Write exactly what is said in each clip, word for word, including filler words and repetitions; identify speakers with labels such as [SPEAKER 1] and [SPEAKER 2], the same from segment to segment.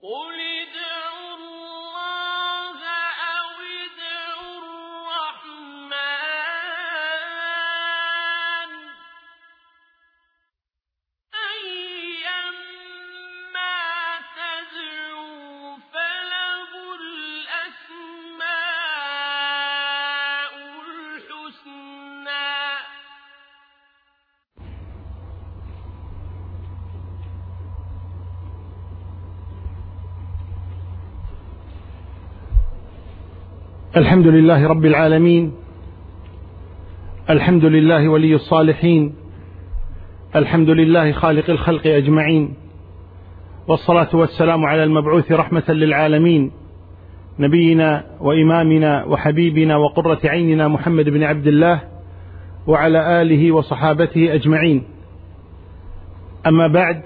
[SPEAKER 1] الحمد لله رب العالمين، الحمد لله ولي الصالحين، الحمد لله خالق الخلق أجمعين، والصلاة والسلام على المبعوث رحمة للعالمين نبينا وإمامنا وحبيبنا وقرة عيننا محمد بن عبد الله وعلى آله وصحابته أجمعين. أما بعد،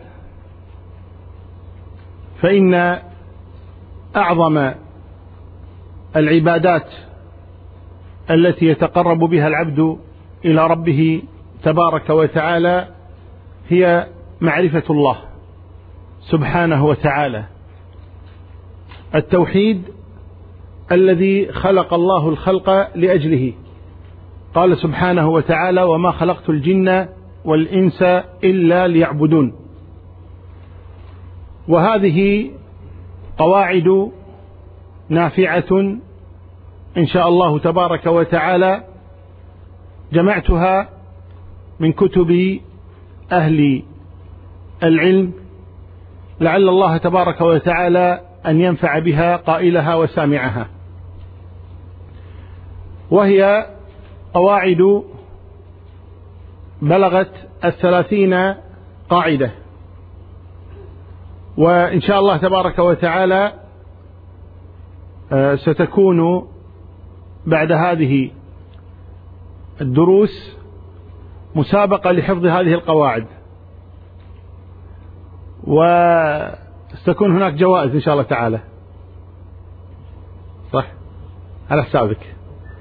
[SPEAKER 1] فإن أعظم العبادات التي يتقرب بها العبد إلى ربه تبارك وتعالى هي معرفة الله سبحانه وتعالى، التوحيد الذي خلق الله الخلق لأجله. قال سبحانه وتعالى: وما خلقت الجن والإنس إلا ليعبدون. وهذه قواعد نافعة إن شاء الله تبارك وتعالى جمعتها من كتب أهل العلم، لعل الله تبارك وتعالى أن ينفع بها قائلها وسامعها. وهي قواعد بلغت الثلاثين قاعدة، وإن شاء الله تبارك وتعالى ستكون بعد هذه الدروس مسابقة لحفظ هذه القواعد، وستكون هناك جوائز إن شاء الله تعالى. صح؟ على حسابك.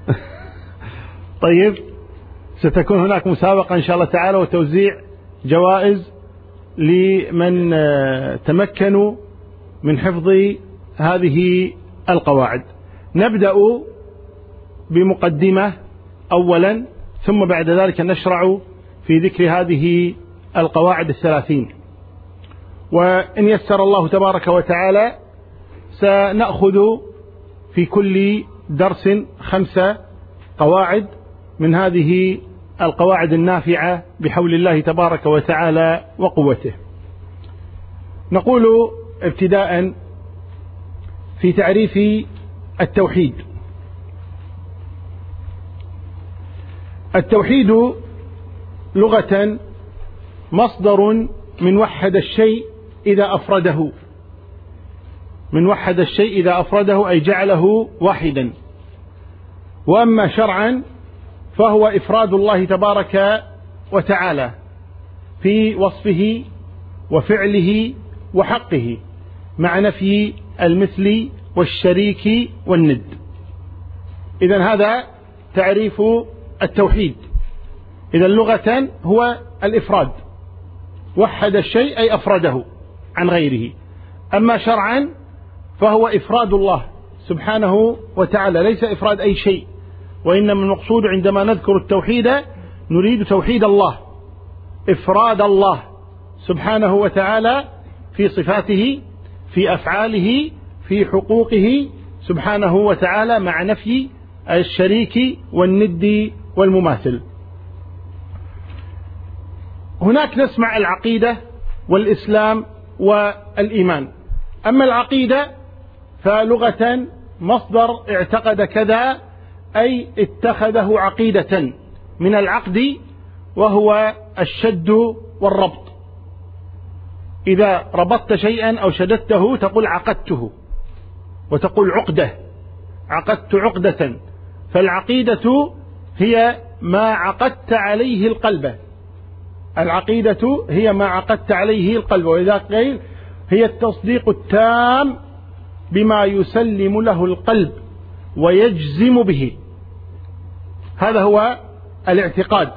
[SPEAKER 1] طيب، ستكون هناك مسابقة إن شاء الله تعالى وتوزيع جوائز لمن تمكنوا من حفظ هذه القواعد. نبدأ بمقدمة أولا، ثم بعد ذلك نشرع في ذكر هذه القواعد الثلاثين. وإن يسر الله تبارك وتعالى سنأخذ في كل درس خمسة قواعد من هذه القواعد النافعة بحول الله تبارك وتعالى وقوته. نقول ابتداء في تعريف التوحيد: التوحيد لغة مصدر من وحد الشيء إذا أفرده، من وحد الشيء إذا أفرده أي جعله واحدا. وأما شرعا فهو إفراد الله تبارك وتعالى في وصفه وفعله وحقه، مع نفي المثل والشريك والند. إذن هذا تعريف التوحيد. إذن لغة هو الإفراد، وحد الشيء أي أفرده عن غيره. أما شرعا فهو إفراد الله سبحانه وتعالى، ليس إفراد أي شيء، وإنما المقصود عندما نذكر التوحيد نريد توحيد الله، إفراد الله سبحانه وتعالى في صفاته، في أفعاله، في حقوقه سبحانه وتعالى، مع نفي الشريك والند والمماثل. هناك نسمع العقيدة والإسلام والإيمان. أما العقيدة فلغة مصدر اعتقد كذا، أي اتخذه عقيدة من العقد، وهو الشد والربط. إذا ربطت شيئا أو شددته تقول عقدته، وتقول عقدة، عقدت عقدة. فالعقيدة هي ما عقدت عليه القلب، العقيدة هي ما عقدت عليه القلب. وإذا قيل هي التصديق التام بما يسلم له القلب ويجزم به، هذا هو الاعتقاد،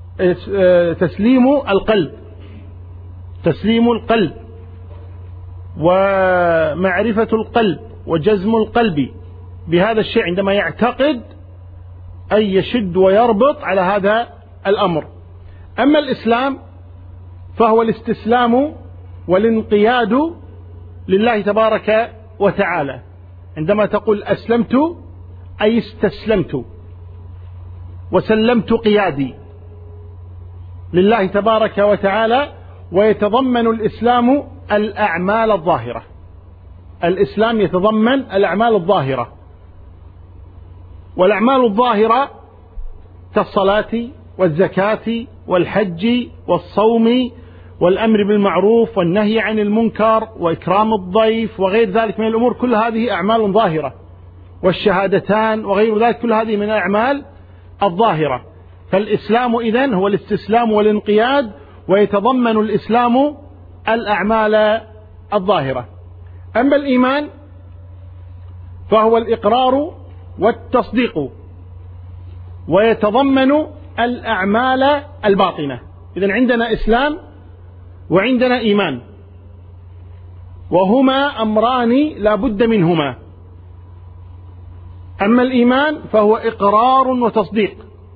[SPEAKER 1] تسليم القلب، تسليم القلب ومعرفة القلب وجزم القلب بهذا الشيء عندما يعتقد أن يشد ويربط على هذا الأمر. أما الإسلام فهو الاستسلام والانقياد لله تبارك وتعالى. عندما تقول أسلمت أي استسلمت وسلمت قيادي لله تبارك وتعالى. ويتضمن الإسلام الأعمال الظاهرة. الإسلام يتضمن الأعمال الظاهرة، والأعمال الظاهرة كالصلاة والزكاة والحج والصوم والأمر بالمعروف والنهي عن المنكر وإكرام الضيف وغير ذلك من الأمور، كل هذه أعمال ظاهرة، والشهادتان وغير ذلك كل هذه من الأعمال الظاهرة. فالإسلام إذن هو الاستسلام والانقياد، ويتضمن الإسلام الأعمال الظاهرة. أما الإيمان فهو الإقرار والتصديق، ويتضمن الأعمال الباطنة. إذن عندنا إسلام وعندنا إيمان، وهما أمران لا بد منهما. أما الإيمان فهو إقرار وتصديق،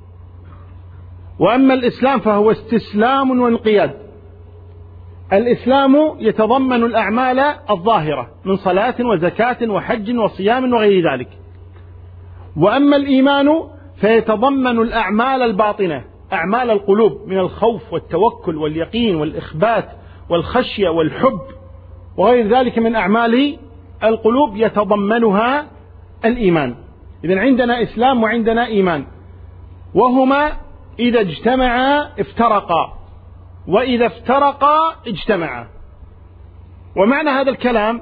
[SPEAKER 1] وأما الإسلام فهو استسلام وانقياد. الإسلام يتضمن الأعمال الظاهرة من صلاة وزكاة وحج وصيام وغير ذلك، وأما الإيمان فيتضمن الأعمال الباطنة، أعمال القلوب من الخوف والتوكل واليقين والإخبات والخشية والحب وغير ذلك من أعمال القلوب يتضمنها الإيمان. إذن عندنا إسلام وعندنا إيمان، وهما إذا اجتمعا افترقا، وإذا افترقا اجتمعا. ومعنى هذا الكلام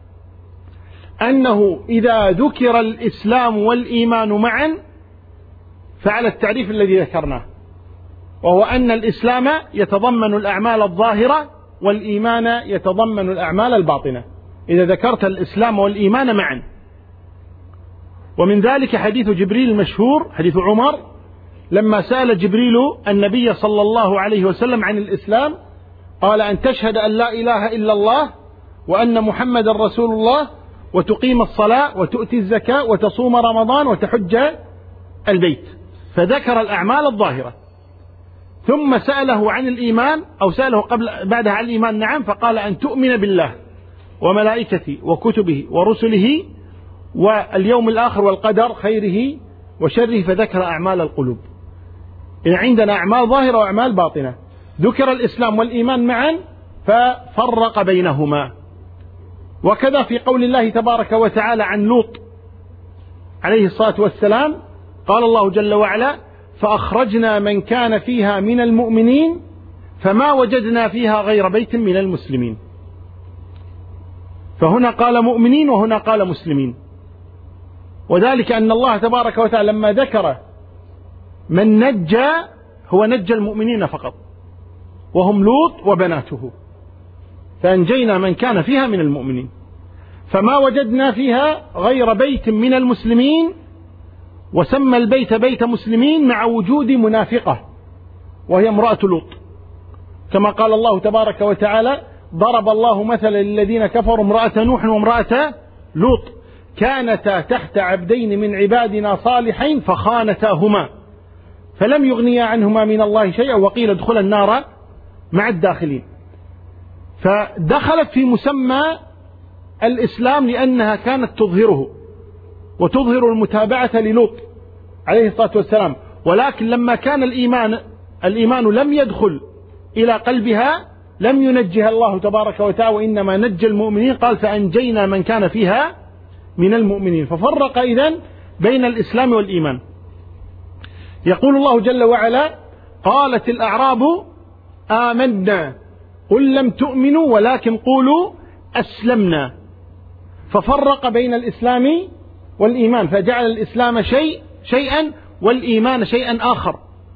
[SPEAKER 1] أنه إذا ذكر الإسلام والإيمان معا فعلى التعريف الذي ذكرناه، وهو أن الإسلام يتضمن الأعمال الظاهرة والإيمان يتضمن الأعمال الباطنة، إذا ذكرت الإسلام والإيمان معا. ومن ذلك حديث جبريل المشهور، حديث عمر لما سأل جبريل النبي صلى الله عليه وسلم عن الإسلام، قال أن تشهد أن لا إله إلا الله وأن محمد رسول الله وتقيم الصلاة وتؤتي الزكاة وتصوم رمضان وتحج البيت، فذكر الأعمال الظاهرة. ثم سأله عن الإيمان، أو سأله قبل بعدها عن الإيمان، نعم، فقال أن تؤمن بالله وملائكته وكتبه ورسله واليوم الآخر والقدر خيره وشره، فذكر أعمال القلوب. إذا عندنا أعمال ظاهرة وأعمال باطنة. ذكر الإسلام والإيمان معا ففرق بينهما. وكذا في قول الله تبارك وتعالى عن لوط عليه الصلاة والسلام، قال الله جل وعلا: فأخرجنا من كان فيها من المؤمنين فما وجدنا فيها غير بيت من المسلمين. فهنا قال مؤمنين وهنا قال مسلمين، وذلك أن الله تبارك وتعالى لما ذكر من نجى هو نجى المؤمنين فقط، وهم لوط وبناته، فأنجينا من كان فيها من المؤمنين. فما وجدنا فيها غير بيت من المسلمين، وسمى البيت بيت مسلمين مع وجود منافقة وهي امرأة لوط، كما قال الله تبارك وتعالى: ضرب الله مثلا للذين كفروا امرأة نوح وامرأة لوط كانتا تحت عبدين من عبادنا صالحين فخانتاهما فلم يغنيا عنهما من الله شيئا وقيل ادخلا النار مع الداخلين. فدخلت في مسمى الإسلام لأنها كانت تظهره وتظهر المتابعة للوط عليه الصلاة والسلام، ولكن لما كان الإيمان الإيمان لم يدخل إلى قلبها لم ينجها الله تبارك وتعالى، وإنما نجى المؤمنين، قال: فأنجينا من كان فيها من المؤمنين. ففرق إذن بين الإسلام والإيمان. يقول الله جل وعلا: قالت الأعراب آمنا قل لم تؤمنوا ولكن قولوا أسلمنا. ففرق بين الإسلام والإيمان، فجعل الإسلام شيء شيئا والإيمان شيئا آخر.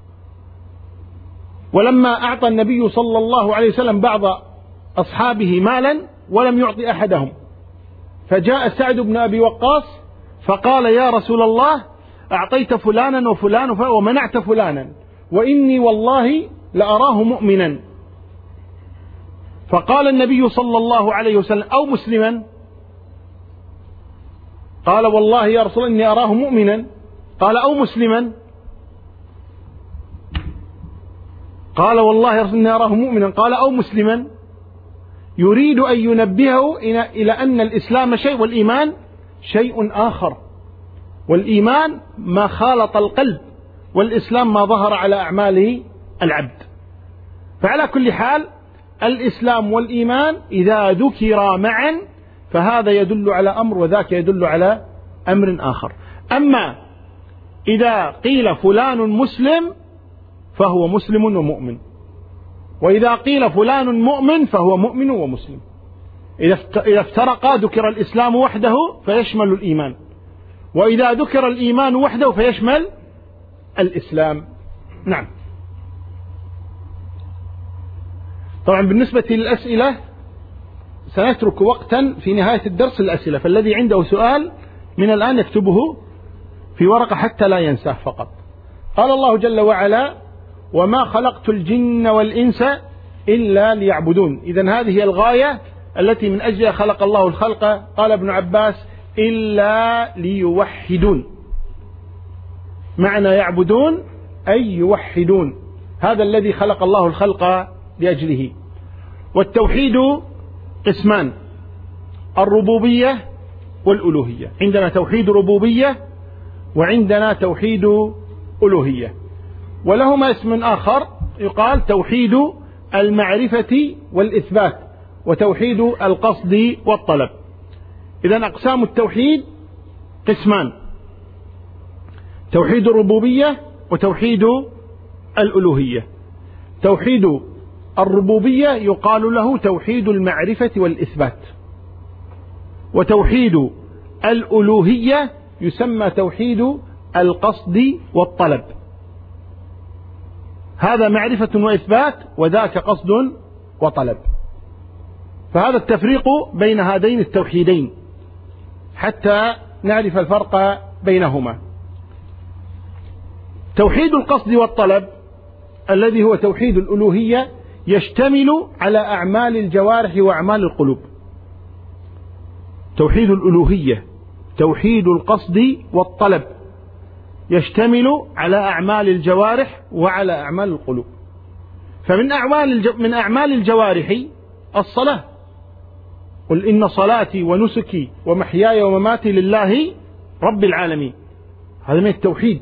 [SPEAKER 1] ولما أعطى النبي صلى الله عليه وسلم بعض أصحابه مالا ولم يعطي أحدهم، فجاء سعد بن أبي وقاص فقال: يا رسول الله، أعطيت فلانا وفلانا ومنعت فلانا، وإني والله لأراه مؤمنا. فقال النبي صلى الله عليه وسلم: أو مسلما؟ قال: والله يا رسول الله إني أراه مؤمنا. قال: أو مسلما؟ قال: والله يا رسول الله إني أراه مؤمنا. قال: أو مسلما؟ يريد أن ينبهه إلى أن الإسلام شيء والإيمان شيء آخر، والإيمان ما خالط القلب، والإسلام ما ظهر على أعمال العبد. فعلى كل حال الإسلام والإيمان إذا ذكرا معا فهذا يدل على أمر وذاك يدل على أمر آخر. أما إذا قيل فلان مسلم فهو مسلم ومؤمن، وإذا قيل فلان مؤمن فهو مؤمن ومسلم. إذا افترقا ذكر الإسلام وحده فيشمل الإيمان، وإذا ذكر الإيمان وحده فيشمل الإسلام. نعم. طبعا بالنسبة للأسئلة سنترك وقتا في نهاية الدرس الأسئلة، فالذي عنده سؤال من الآن يكتبه في ورقة حتى لا ينساه فقط. قال الله جل وعلا: وما خلقت الجن والإنس إلا ليعبدون. إذن هذه هي الغاية التي من أجلها خلق الله الخلق. قال ابن عباس: إلا ليوحدون. معنى يعبدون أي يوحدون، هذا الذي خلق الله الخلق لأجله. والتوحيد قسمان: الربوبية والألوهية. عندنا توحيد ربوبية وعندنا توحيد ألوهية، ولهما اسم آخر يقال توحيد المعرفة والإثبات وتوحيد القصد والطلب. إذن أقسام التوحيد قسمان: توحيد الربوبية وتوحيد الألوهية. توحيد الربوبية يقال له توحيد المعرفة والإثبات، وتوحيد الألوهية يسمى توحيد القصد والطلب. هذا معرفة وإثبات وذاك قصد وطلب. فهذا التفريق بين هذين التوحيدين حتى نعرف الفرق بينهما. توحيد القصد والطلب الذي هو توحيد الألوهية يشتمل على أعمال الجوارح وأعمال القلوب. توحيد الألوهية توحيد القصد والطلب يشتمل على أعمال الجوارح وعلى أعمال القلوب. فمن أعمال الج... من أعمال الجوارح الصلاة: قل إن صلاتي ونسكي ومحياي ومماتي لله رب العالمين. هذا من التوحيد.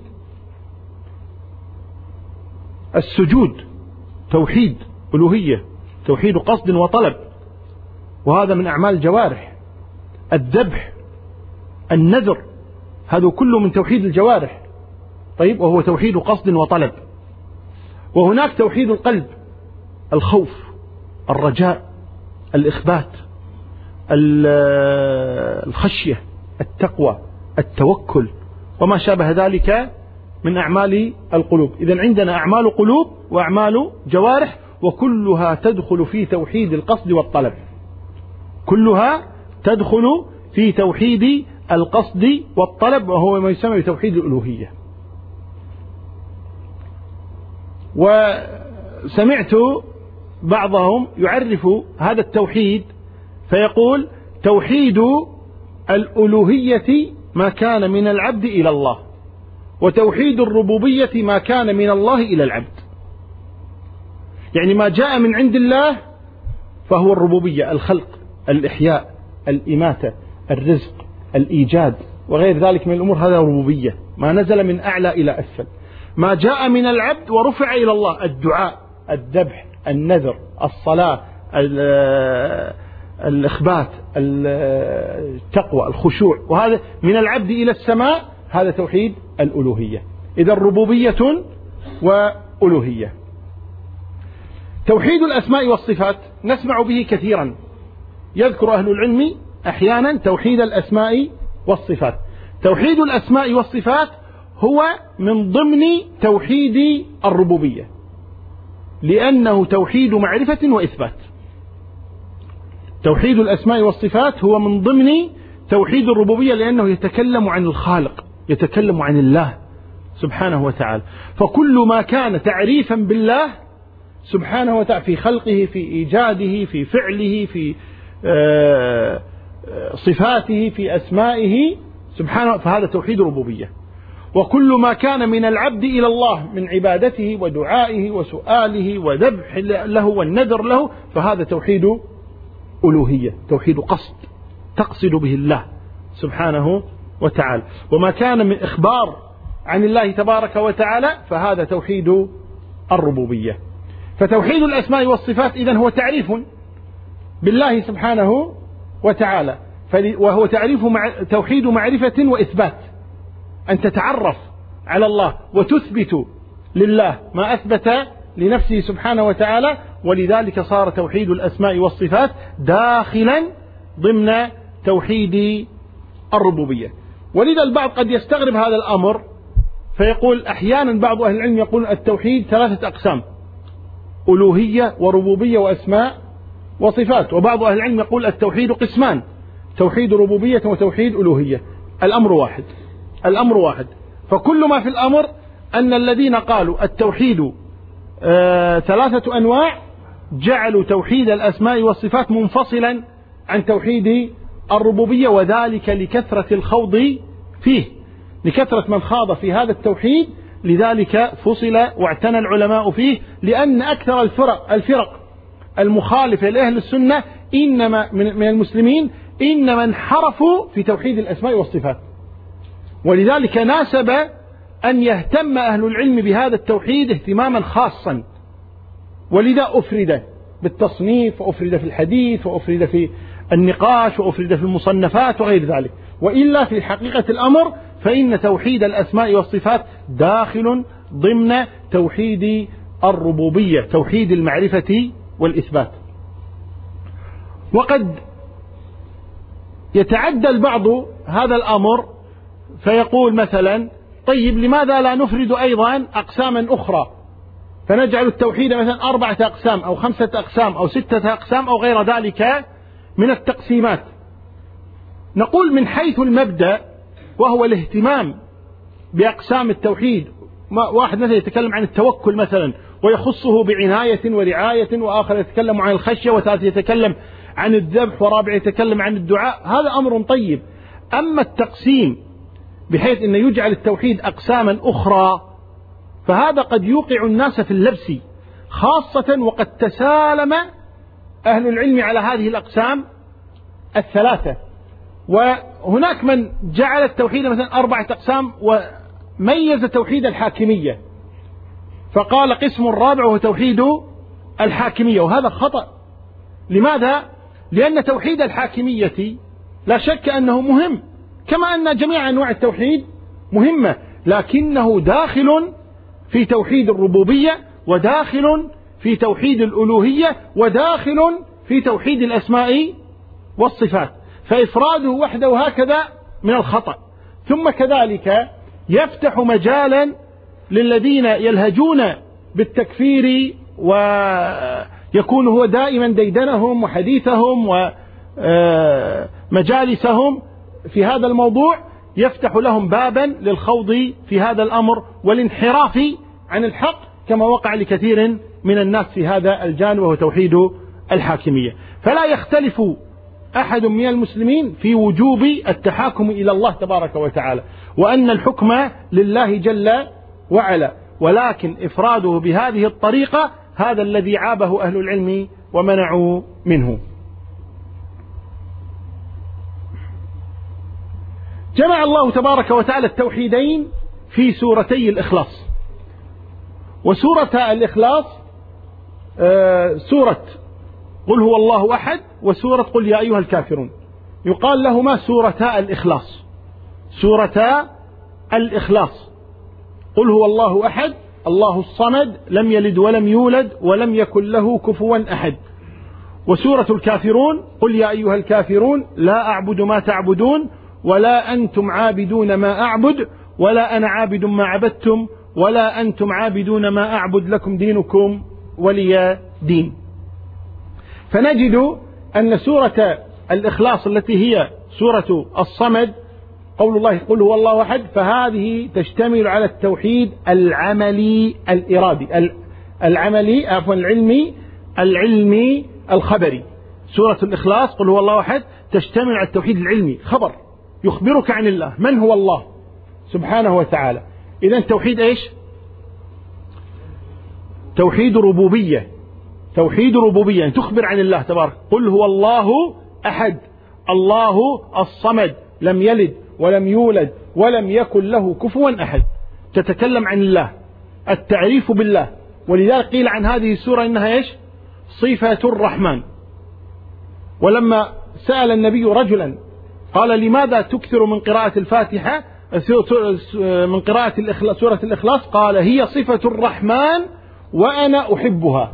[SPEAKER 1] السجود توحيد ألوهية توحيد قصد وطلب، وهذا من أعمال الجوارح. الذبح النذر هذا كله من توحيد الجوارح، طيب، وهو توحيد قصد وطلب. وهناك توحيد القلب: الخوف، الرجاء، الإخبات، الخشية، التقوى، التوكل، وما شابه ذلك من أعمال القلوب. إذن عندنا أعمال قلوب وأعمال جوارح، وكلها تدخل في توحيد القصد والطلب، كلها تدخل في توحيد القصد والطلب، وهو ما يسمى بتوحيد الألوهية. وسمعت بعضهم يعرف هذا التوحيد فيقول: توحيد الألوهية ما كان من العبد إلى الله، وتوحيد الربوبية ما كان من الله إلى العبد. يعني ما جاء من عند الله فهو الربوبية: الخلق، الإحياء، الإماتة، الرزق، الإيجاد، وغير ذلك من الأمور، هذا ربوبية، ما نزل من أعلى إلى أسفل. ما جاء من العبد ورفع إلى الله: الدعاء، الذبح، النذر، الصلاة، الإخبات، التقوى، الخشوع، وهذا من العبد إلى السماء، هذا توحيد الألوهية. إذا ربوبية وألوهية. توحيد الأسماء والصفات نسمع به كثيرا، يذكر أهل العلم أحيانا توحيد الأسماء والصفات. توحيد الأسماء والصفات هو من ضمن توحيد الربوبية، لأنه توحيد معرفة وإثبات. توحيد الأسماء والصفات هو من ضمن توحيد الربوبية، لأنه يتكلم عن الخالق، يتكلم عن الله سبحانه وتعالى. فكل ما كان تعريفا بالله سبحانه وتعالى في خلقه، في إيجاده، في فعله، في صفاته، في أسمائه سبحانه، فهذا توحيد ربوبية. وكل ما كان من العبد إلى الله من عبادته ودعائه وسؤاله وذبح له والنذر له، فهذا توحيد ألوهية، توحيد قصد تقصد به الله سبحانه وتعالى. وما كان من إخبار عن الله تبارك وتعالى فهذا توحيد الربوبية. فتوحيد الأسماء والصفات إذن هو تعريف بالله سبحانه وتعالى، وهو تعريف مع توحيد معرفة وإثبات، أن تتعرف على الله وتثبت لله ما أثبت لنفسه سبحانه وتعالى. ولذلك صار توحيد الأسماء والصفات داخلا ضمن توحيد الربوبية. ولذا البعض قد يستغرب هذا الأمر فيقول أحيانا بعض أهل العلم يقول التوحيد ثلاثة أقسام: ألوهية وربوبية وأسماء وصفات. وبعض أهل العلم يقول التوحيد قسمان: توحيد ربوبية وتوحيد ألوهية. الأمر واحد، الأمر واحد. فكل ما في الأمر أن الذين قالوا التوحيد آه ثلاثة أنواع جعلوا توحيد الأسماء والصفات منفصلا عن توحيد الربوبية، وذلك لكثرة الخوض فيه، لكثرة من خاض في هذا التوحيد، لذلك فصل واعتنى العلماء فيه. لأن أكثر الفرق الفرق المخالفة لأهل السنة إنما من المسلمين إنما انحرفوا في توحيد الأسماء والصفات، ولذلك ناسب أن يهتم أهل العلم بهذا التوحيد اهتماما خاصا. ولذا أفرد بالتصنيف، وأفرد في الحديث، وأفرد في النقاش، وأفرد في المصنفات وغير ذلك. وإلا في حقيقة الأمر فإن توحيد الأسماء والصفات داخل ضمن توحيد الربوبية، توحيد المعرفة والإثبات. وقد يتعدى البعض هذا الأمر فيقول مثلا: طيب لماذا لا نفرد أيضا أقساما أخرى، فنجعل التوحيد مثلا أربعة أقسام أو خمسة أقسام أو ستة أقسام أو غير ذلك من التقسيمات؟ نقول من حيث المبدأ وهو الاهتمام بأقسام التوحيد، واحد مثلا يتكلم عن التوكل مثلا ويخصه بعناية ورعاية، وآخر يتكلم عن الخشية، وثالث يتكلم عن الذبح، ورابع يتكلم عن الدعاء، هذا أمر طيب. أما التقسيم بحيث أن يجعل التوحيد أقساما أخرى فهذا قد يوقع الناس في اللبس، خاصة وقد تسالم أهل العلم على هذه الأقسام الثلاثة. وهناك من جعل التوحيد مثلا أربعة أقسام وميز توحيد الحاكمية فقال قسم الرابع وهو توحيد الحاكمية، وهذا خطأ. لماذا؟ لأن توحيد الحاكمية لا شك أنه مهم، كما أن جميع أنواع التوحيد مهمة، لكنه داخل في توحيد الربوبية، وداخل في توحيد الألوهية، وداخل في توحيد الأسماء والصفات. فإفراده وحده هكذا من الخطأ. ثم كذلك يفتح مجالا للذين يلهجون بالتكفير ويكون هو دائما ديدنهم وحديثهم ومجالسهم في هذا الموضوع، يفتح لهم بابا للخوض في هذا الأمر والانحراف عن الحق، كما وقع لكثير من الناس في هذا الجانب وهو توحيد الحاكمية. فلا يختلف أحد من المسلمين في وجوب التحاكم إلى الله تبارك وتعالى، وأن الحكم لله جل وعلا، ولكن إفراده بهذه الطريقة هذا الذي عابه أهل العلم ومنعوا منه. جمع الله تبارك وتعالى التوحيدين في سورتي الإخلاص. وسورة الإخلاص سورة قل هو الله أحد وسورة قل يا أيها الكافرون، يقال لهما سورتا الإخلاص. سورتا الإخلاص، قل هو الله أحد الله الصمد لم يلد ولم يولد ولم يكن له كفوا أحد. وسورة الكافرون قل يا أيها الكافرون لا أعبد ما تعبدون ولا أنتم عابدون ما أعبد ولا أنا عابد ما عبدتم ولا أنتم عابدون ما أعبد لكم دينكم ولي دين. فنجد أن سورة الإخلاص التي هي سورة الصمد قول الله قل هو الله أحد، فهذه تشتمل على التوحيد العملي الإرادي العملي عفوا العلمي العلمي الخبري. سورة الإخلاص قل هو الله أحد تشتمل على التوحيد العلمي، خبر يخبرك عن الله من هو الله سبحانه وتعالى. إذا توحيد إيش؟ توحيد ربوبية، توحيد ربوبية يعني تخبر عن الله تبارك. قل هو الله أحد الله الصمد لم يلد ولم يولد ولم يكن له كفوا أحد. تتكلم عن الله، التعريف بالله. ولذلك قيل عن هذه السورة إنها إيش؟ صفة الرحمن. ولما سأل النبي رجلا قال لماذا تكثر من قراءة الفاتحة من قراءة سورة الإخلاص؟ قال هي صفة الرحمن وأنا أحبها.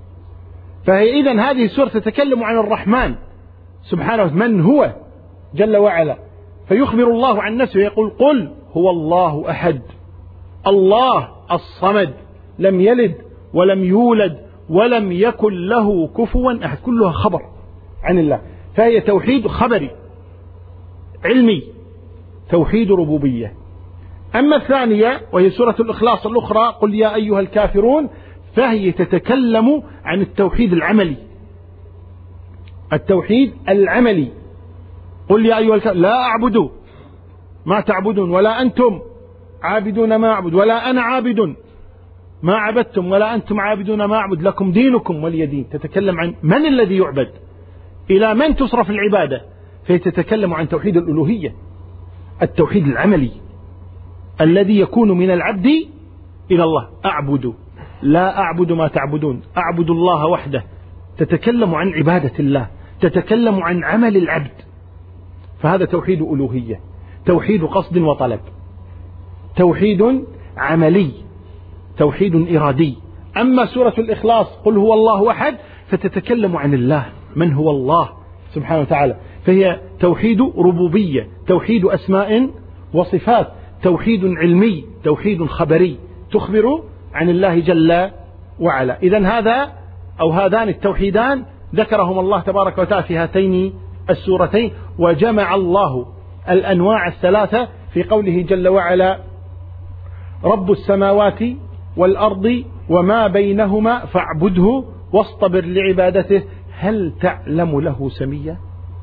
[SPEAKER 1] فهي إذن هذه السورة تتكلم عن الرحمن سبحانه من هو جل وعلا، فيخبر الله عن نفسه يقول قل هو الله أحد الله الصمد لم يلد ولم يولد ولم يكن له كفوا أحد. كلها خبر عن الله، فهي توحيد خبري علمي، توحيد ربوبية. أما الثانية وهي سورة الإخلاص الأخرى قل يا أيها الكافرون، فهي تتكلم عن التوحيد العملي، التوحيد العملي. قل يا أيها الكافرون لا أعبد ما تعبدون ولا أنتم عابدون ما أعبد ولا أنا عابد ما عبدتم ولا أنتم عابدون ما أعبد لكم دينكم ولي دين. تتكلم عن من الذي يعبد، إلى من تصرف العبادة، فهي تتكلم عن توحيد الألوهية، التوحيد العملي الذي يكون من العبد إلى الله. أعبد لا أعبد ما تعبدون أعبد الله وحده. تتكلم عن عبادة الله، تتكلم عن عمل العبد، فهذا توحيد ألوهية، توحيد قصد وطلب، توحيد عملي، توحيد إرادي. أما سورة الإخلاص قل هو الله أحد فتتكلم عن الله من هو الله سبحانه وتعالى، فهي توحيد ربوبية، توحيد أسماء وصفات، توحيد علمي، توحيد خبري تخبر عن الله جل وعلا. إذن هذا أو هذان التوحيدان ذكرهم الله تبارك وتعالى في هاتين السورتين، وجمع الله الأنواع الثلاثة في قوله جل وعلا رب السماوات والأرض وما بينهما فاعبده واصطبر لعبادته هل تعلم له سميا.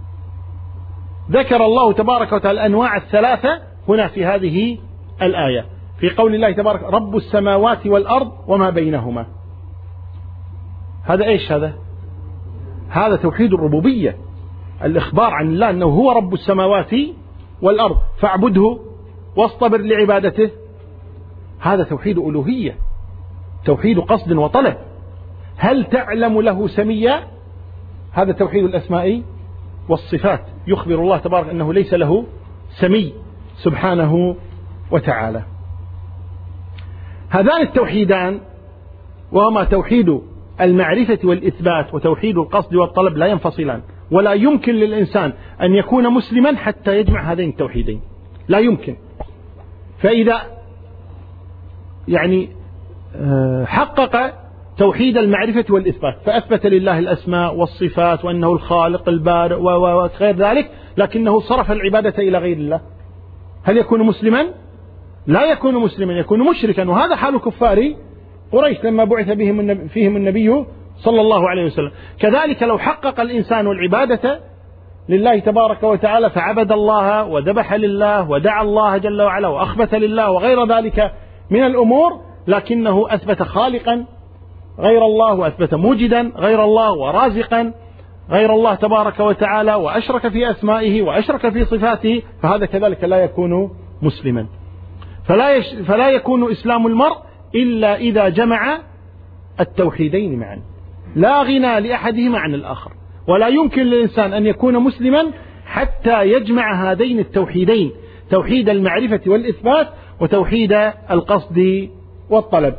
[SPEAKER 1] ذكر الله تبارك وتعالى الأنواع الثلاثة هنا في هذه الآية في قول الله تبارك رب السماوات والأرض وما بينهما. هذا إيش؟ هذا هذا توحيد الربوبية، الإخبار عن الله أنه هو رب السماوات والأرض فاعبده واصطبر لعبادته. هذا توحيد ألوهية، توحيد قصد وطلب. هل تعلم له سميا؟ هذا توحيد الأسماء والصفات، يخبر الله تبارك أنه ليس له سمي سبحانه وتعالى. هذان التوحيدان وهما توحيد المعرفة والإثبات وتوحيد القصد والطلب لا ينفصلان، ولا يمكن للإنسان أن يكون مسلما حتى يجمع هذين التوحيدين، لا يمكن. فإذا يعني حقق توحيد المعرفة والإثبات فأثبت لله الأسماء والصفات وأنه الخالق البارئ وغير ذلك، لكنه صرف العبادة إلى غير الله، هل يكون مسلما؟ لا يكون مسلما، يكون مشركا. وهذا حال كفار قريش لما بعث بهم فيهم النبي صلى الله عليه وسلم. كذلك لو حقق الإنسان العبادة لله تبارك وتعالى فعبد الله وذبح لله ودعا الله جل وعلا وأخبت لله وغير ذلك من الأمور، لكنه أثبت خالقا غير الله وأثبت موجدا غير الله ورازقا غير الله تبارك وتعالى وأشرك في أسمائه وأشرك في صفاته، فهذا كذلك لا يكون مسلما. فلا, يش فلا يكون إسلام المرء إلا إذا جمع التوحيدين معا، لا غنى لأحدهما عن الآخر. ولا يمكن للإنسان أن يكون مسلما حتى يجمع هذين التوحيدين، توحيد المعرفة والإثبات وتوحيد القصد والطلب.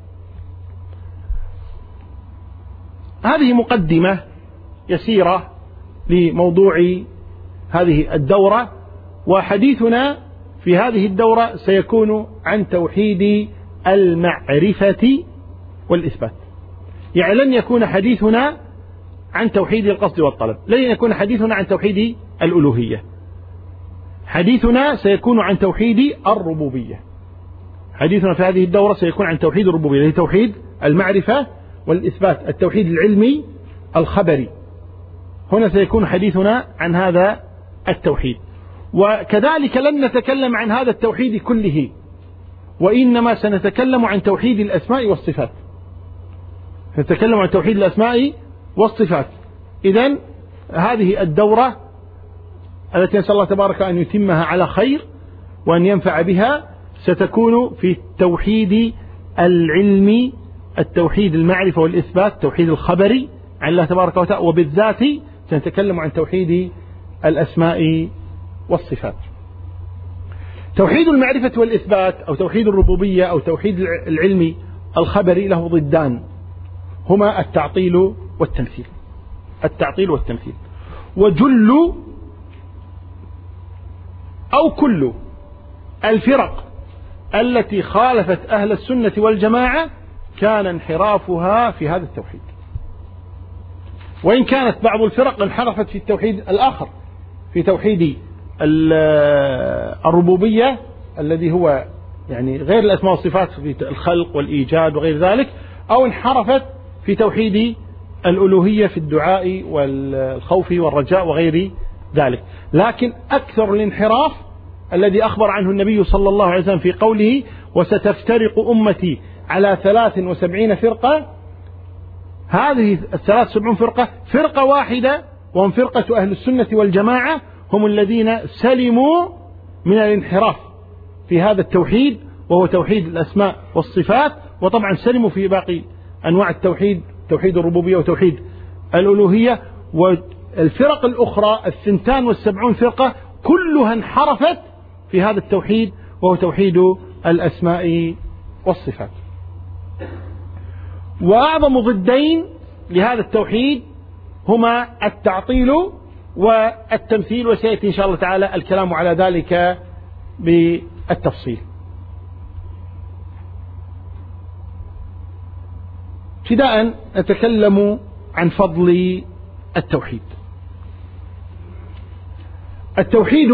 [SPEAKER 1] هذه مقدمة يسيرة لموضوع هذه الدورة، وحديثنا في هذه الدورة سيكون عن توحيد المعرفة والإثبات. يعني لن يكون حديثنا عن توحيد القصد والطلب، لن يكون حديثنا عن توحيد الألوهية، حديثنا سيكون عن توحيد الربوبية، حديثنا في هذه الدورة سيكون عن توحيد الربوبية، هي توحيد المعرفة والإثبات، التوحيد العلمي الخبري. هنا سيكون حديثنا عن هذا التوحيد. وكذلك لن نتكلم عن هذا التوحيد كله، وإنما سنتكلم عن توحيد الأسماء والصفات، نتكلم عن توحيد الأسماء والصفات. إذن هذه الدورة التي نسأل الله تبارك أن يتمها على خير وأن ينفع بها ستكون في التوحيد العلمي، التوحيد المعرفة والإثبات، التوحيد الخبري عن الله تبارك وتعالى، وبالذات سنتكلم عن توحيد الأسماء والصفات. توحيد المعرفة والإثبات أو توحيد الربوبية أو توحيد العلمي الخبري له ضدان، هما التعطيل والتمثيل. التعطيل والتمثيل. وجل أو كل الفرق التي خالفت أهل السنة والجماعة كان انحرافها في هذا التوحيد، وإن كانت بعض الفرق انحرفت في التوحيد الآخر، في توحيد الربوبية الذي هو يعني غير الأسماء والصفات، في الخلق والإيجاد وغير ذلك، أو انحرفت في توحيد الألوهية في الدعاء والخوف والرجاء وغير ذلك. لكن أكثر الانحراف الذي أخبر عنه النبي صلى الله عليه وسلم في قوله وستفترق أمتي على ثلاث وسبعين فرقة، هذه الثلاث وسبعون فرقة فرقة واحدة، وهم فرقة أهل السنة والجماعة، هم الذين سلموا من الانحراف في هذا التوحيد وهو توحيد الأسماء والصفات. وطبعا سلموا في باقي أنواع التوحيد، توحيد الربوبية وتوحيد الألوهية. والفرق الأخرى الثنتان والسبعون فرقة كلها انحرفت في هذا التوحيد وهو توحيد الأسماء والصفات. وأعظم ضدين لهذا التوحيد هما التعطيل والتمثيل، وسيأتي إن شاء الله تعالى الكلام على ذلك بالتفصيل. ابتداء نتكلم عن فضل التوحيد. التوحيد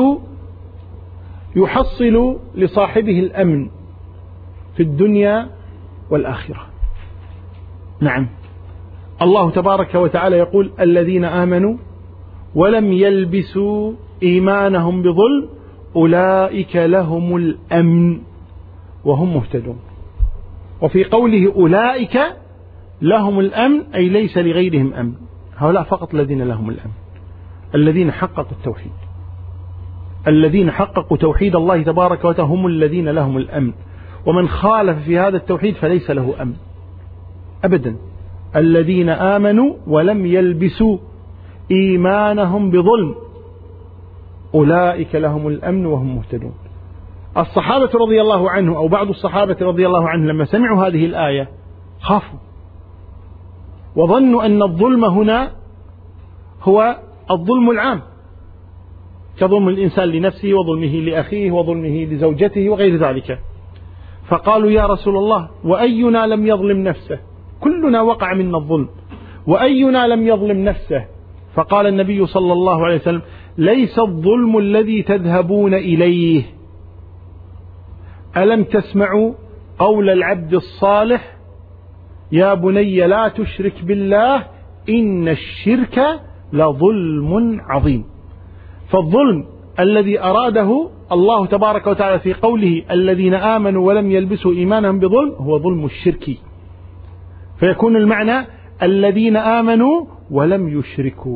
[SPEAKER 1] يحصل لصاحبه الأمن في الدنيا والآخرة. نعم، الله تبارك وتعالى يقول الذين آمنوا ولم يلبسوا إيمانهم بظلم أولئك لهم الأمن وهم مهتدون. وفي قوله أولئك لهم الأمن أي ليس لغيرهم أمن، هؤلاء فقط الذين لهم الأمن، الذين حققوا التوحيد، الذين حققوا توحيد الله تبارك وتعالى هم الذين لهم الأمن. ومن خالف في هذا التوحيد فليس له أمن أبدا. الذين آمنوا ولم يلبسوا إيمانهم بظلم أولئك لهم الأمن وهم مهتدون. الصحابة رضي الله عنه أو بعض الصحابة رضي الله عنه لما سمعوا هذه الآية خافوا وظنوا أن الظلم هنا هو الظلم العام، كظلم الإنسان لنفسه وظلمه لأخيه وظلمه لزوجته وغير ذلك. فقالوا يا رسول الله وأينا لم يظلم نفسه؟ كلنا وقع منا الظلم، وأينا لم يظلم نفسه؟ فقال النبي صلى الله عليه وسلم ليس الظلم الذي تذهبون إليه. ألم تسمعوا قول العبد الصالح يا بني لا تشرك بالله إن الشرك لظلم عظيم. فالظلم الذي أراده الله تبارك وتعالى في قوله الذين آمنوا ولم يلبسوا إيمانهم بظلم هو ظلم الشرك، فيكون المعنى الذين آمنوا ولم يشركوا،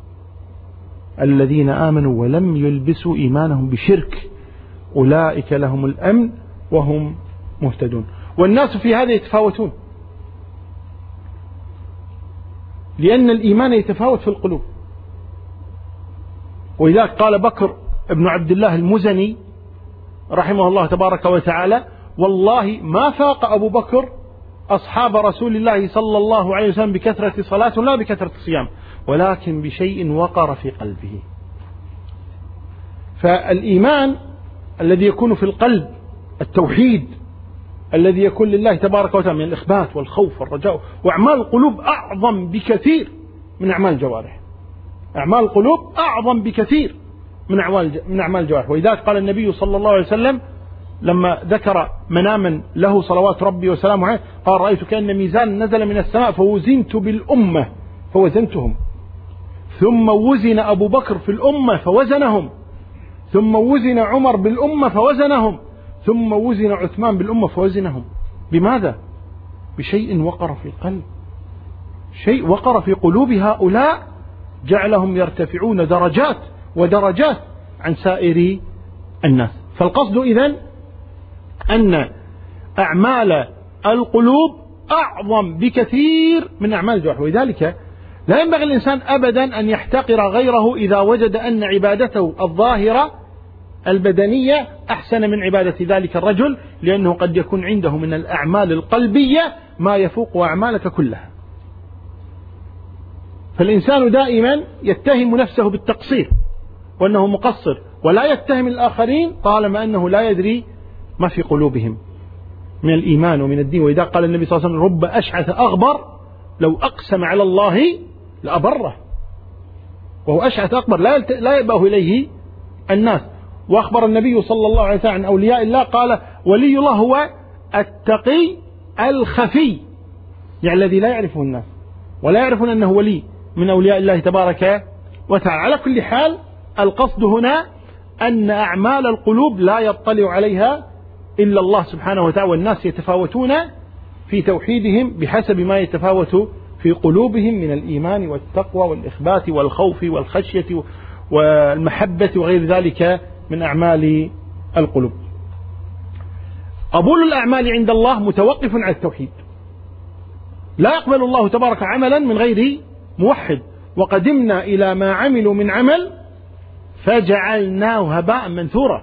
[SPEAKER 1] الذين آمنوا ولم يلبسوا إيمانهم بشرك أولئك لهم الأمن وهم مهتدون. والناس في هذا يتفاوتون، لأن الإيمان يتفاوت في القلوب. ولذلك قال بكر ابن عبد الله المزني رحمه الله تبارك وتعالى والله ما فاق أبو بكر أصحاب رسول الله صلى الله عليه وسلم بكثرة صلاة لا بكثرة صيام، ولكن بشيء وقر في قلبه. فالإيمان الذي يكون في القلب، التوحيد الذي يكون لله تبارك وتعالى من الإخبات والخوف والرجاء، وأعمال القلوب أعظم بكثير من أعمال الجوارح. أعمال القلوب أعظم بكثير من أعمال من أعمال الجوارح. ولذلك قال النبي صلى الله عليه وسلم لما ذكر مناما له صلوات ربي وسلامه عليه قال رأيت كأن ميزان نزل من السماء فوزنت بالأمة فوزنتهم، ثم وزن أبو بكر في الأمة فوزنهم، ثم وزن عمر بالأمة فوزنهم، ثم وزن عثمان بالأمة فوزنهم. بماذا؟ بشيء وقر في القلب، شيء وقر في قلوب هؤلاء جعلهم يرتفعون درجات ودرجات عن سائر الناس. فالقصد إذن أن أعمال القلوب أعظم بكثير من أعمال الجوارح، ولذلك لا ينبغي الإنسان أبدا أن يحتقر غيره إذا وجد أن عبادته الظاهرة البدنية أحسن من عبادة ذلك الرجل، لأنه قد يكون عنده من الأعمال القلبية ما يفوق أعمالك كلها. فالإنسان دائما يتهم نفسه بالتقصير وأنه مقصر، ولا يتهم الآخرين طالما أنه لا يدري ما في قلوبهم من الإيمان ومن الدين. وإذا قال النبي صلى الله عليه وسلم رب أشعث أغبر لو أقسم على الله لأبره، وهو أشعث أغبر لا يأبه إليه الناس. وأخبر النبي صلى الله عليه وسلم عن أولياء الله قال ولي الله هو التقي الخفي، يعني الذي لا يعرفه الناس ولا يعرفون أنه ولي من أولياء الله تبارك وتعالى. على كل حال القصد هنا أن أعمال القلوب لا يطلع عليها إلا الله سبحانه وتعالى، والناس يتفاوتون في توحيدهم بحسب ما يتفاوت في قلوبهم من الإيمان والتقوى والإخبات والخوف والخشية والمحبة وغير ذلك من أعمال القلوب. قبول الأعمال عند الله متوقف على التوحيد، لا يقبل الله تبارك عملا من غير موحد. وقدمنا إلى ما عملوا من عمل فجعلناه هباء منثورا.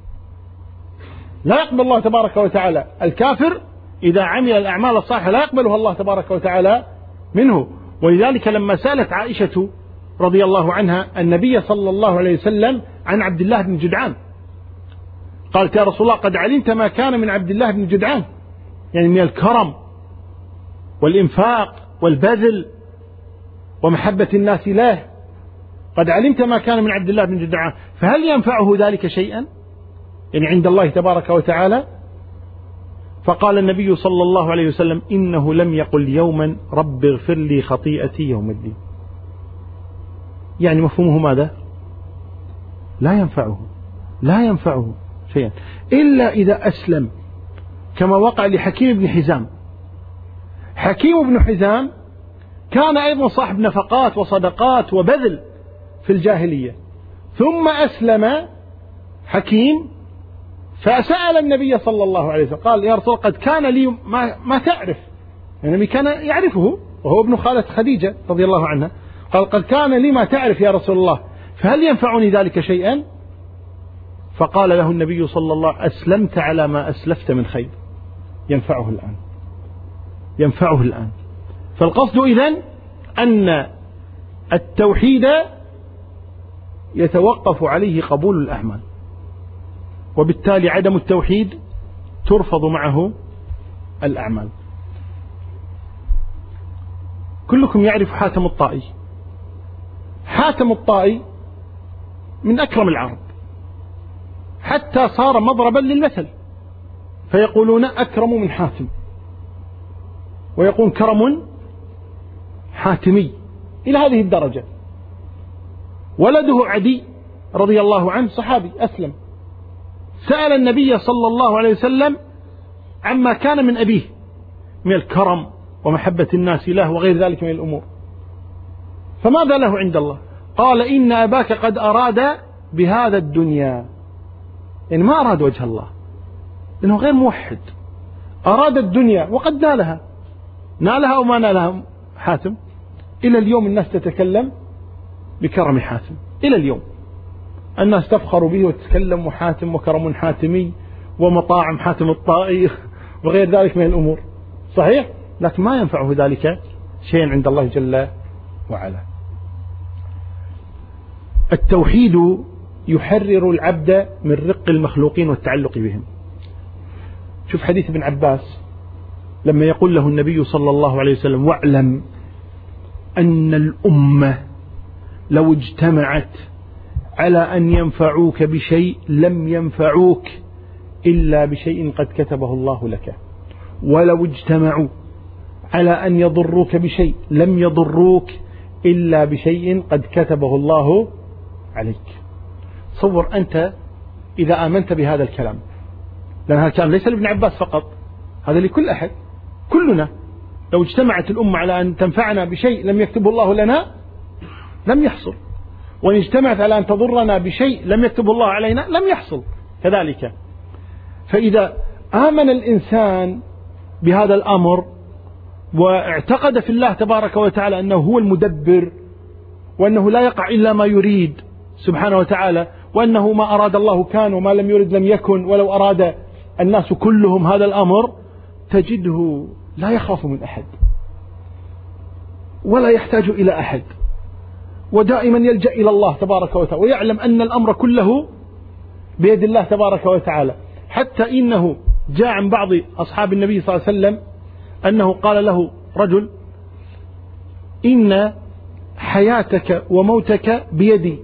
[SPEAKER 1] لا يقبل الله تبارك وتعالى الكافر إذا عمل الأعمال الصالحة، لا يقبلها الله تبارك وتعالى منه. ولذلك لما سألت عائشة رضي الله عنها النبي صلى الله عليه وسلم عن عبد الله بن جدعان قالت يا رسول الله قد علمت ما كان من عبد الله بن جدعان، يعني من الكرم والإنفاق والبذل ومحبة الناس له، قد علمت ما كان من عبد الله بن جدعان، فهل ينفعه ذلك شيئا يعني عند الله تبارك وتعالى؟ فقال النبي صلى الله عليه وسلم إنه لم يقل يوما رب اغفر لي خطيئتي يوم الدين. يعني مفهومه ماذا؟ لا ينفعه لا ينفعه شيئا إلا إذا أسلم، كما وقع لحكيم بن حزام. حكيم بن حزام كان أيضا صاحب نفقات وصدقات وبذل في الجاهلية، ثم أسلم حكيم فسأل النبي صلى الله عليه وسلم قال يا رسول قد كان لي ما, ما تعرف، يعني كان يعرفه وهو ابن خالة خديجة رضي الله عنها، قال قد كان لي ما تعرف يا رسول الله فهل ينفعني ذلك شيئا؟ فقال له النبي صلى الله عليه وسلم أسلمت على ما أسلفت من خير، ينفعه الآن ينفعه الآن. فالقصد إذن أن التوحيد يتوقف عليه قبول الأعمال، وبالتالي عدم التوحيد ترفض معه الأعمال. كلكم يعرف حاتم الطائي. حاتم الطائي من أكرم العرب حتى صار مضربا للمثل، فيقولون أكرم من حاتم، ويقول كرم حاتمي إلى هذه الدرجة. ولده عدي رضي الله عنه صحابي أسلم، سأل النبي صلى الله عليه وسلم عما كان من أبيه من الكرم ومحبة الناس له وغير ذلك من الأمور، فماذا له عند الله؟ قال إن أباك قد أراد بهذا الدنيا، يعني ما أراد وجه الله لأنه غير موحد، أراد الدنيا وقد نالها. نالها أو ما نالها حاتم؟ إلى اليوم الناس تتكلم بكرم حاتم، إلى اليوم الناس تفخر به وتتكلم وحاتم وكرم حاتمي ومطاعم حاتم الطائي وغير ذلك من الأمور، صحيح؟ لكن ما ينفعه ذلك شيء عند الله جل وعلا. التوحيد يحرر العبد من رق المخلوقين والتعلق بهم. شوف حديث ابن عباس لما يقول له النبي صلى الله عليه وسلم واعلم أن الأمة لو اجتمعت على أن ينفعوك بشيء لم ينفعوك إلا بشيء قد كتبه الله لك، ولو اجتمعوا على أن يضروك بشيء لم يضروك إلا بشيء قد كتبه الله عليك. تصور أنت إذا آمنت بهذا الكلام، لأن هذا الكلام ليس لابن عباس فقط، هذا لكل أحد، كلنا لو اجتمعت الأمة على أن تنفعنا بشيء لم يكتبه الله لنا لم يحصل، وإن اجتمعت على أن تضرنا بشيء لم يكتبه الله علينا لم يحصل كذلك. فإذا آمن الإنسان بهذا الأمر واعتقد في الله تبارك وتعالى أنه هو المدبر، وأنه لا يقع إلا ما يريد سبحانه وتعالى، وأنه ما أراد الله كان وما لم يرد لم يكن، ولو أراد الناس كلهم هذا الأمر تجده لا يخاف من أحد ولا يحتاج إلى أحد، ودائما يلجأ إلى الله تبارك وتعالى، ويعلم أن الأمر كله بيد الله تبارك وتعالى. حتى إنه جاء عن بعض أصحاب النبي صلى الله عليه وسلم أنه قال له رجل: إن حياتك وموتك بيدي،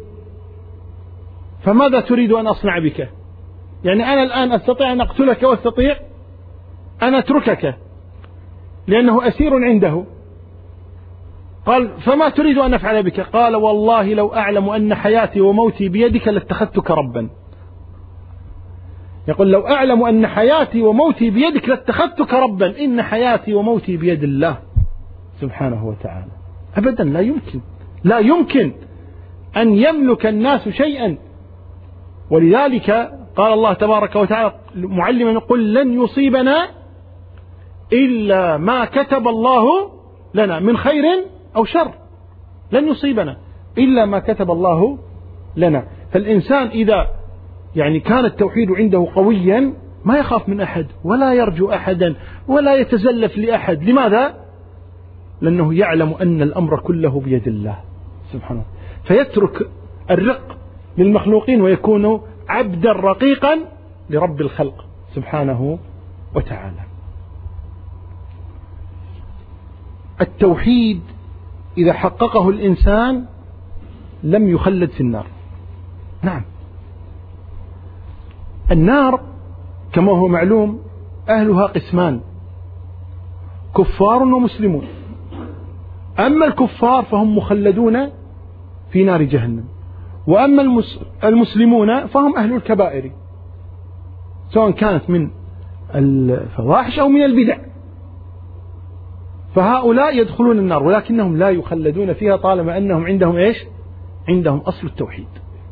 [SPEAKER 1] فماذا تريد أن أصنع بك؟ يعني أنا الآن أستطيع أن أقتلك وأستطيع أن أتركك لأنه أسير عنده. قال: فما تريد أن أفعل بك؟ قال: والله لو أعلم أن حياتي وموتي بيدك لاتخذتك ربا. يقول: لو أعلم أن حياتي وموتي بيدك لاتخذتك ربا، إن حياتي وموتي بيد الله سبحانه وتعالى. أبدا لا يمكن، لا يمكن أن يملك الناس شيئا. ولذلك قال الله تبارك وتعالى معلما: قل لن يصيبنا إلا ما كتب الله لنا من خير أو شر، لن يصيبنا إلا ما كتب الله لنا. فالإنسان إذا يعني كان التوحيد عنده قويا ما يخاف من أحد ولا يرجو أحدا ولا يتزلف لأحد. لماذا؟ لأنه يعلم أن الأمر كله بيد الله سبحانه، فيترك الرق للمخلوقين ويكون عبدا رقيقا لرب الخلق سبحانه وتعالى. التوحيد إذا حققه الإنسان لم يخلد في النار. نعم، النار كما هو معلوم أهلها قسمان: كفار ومسلمون. أما الكفار فهم مخلدون في نار جهنم، وأما المسلمون فهم أهل الكبائر، سواء كانت من الفواحش أو من البدع، فهؤلاء يدخلون النار ولكنهم لا يخلدون فيها طالما أنهم عندهم إيش؟ عندهم أصل التوحيد.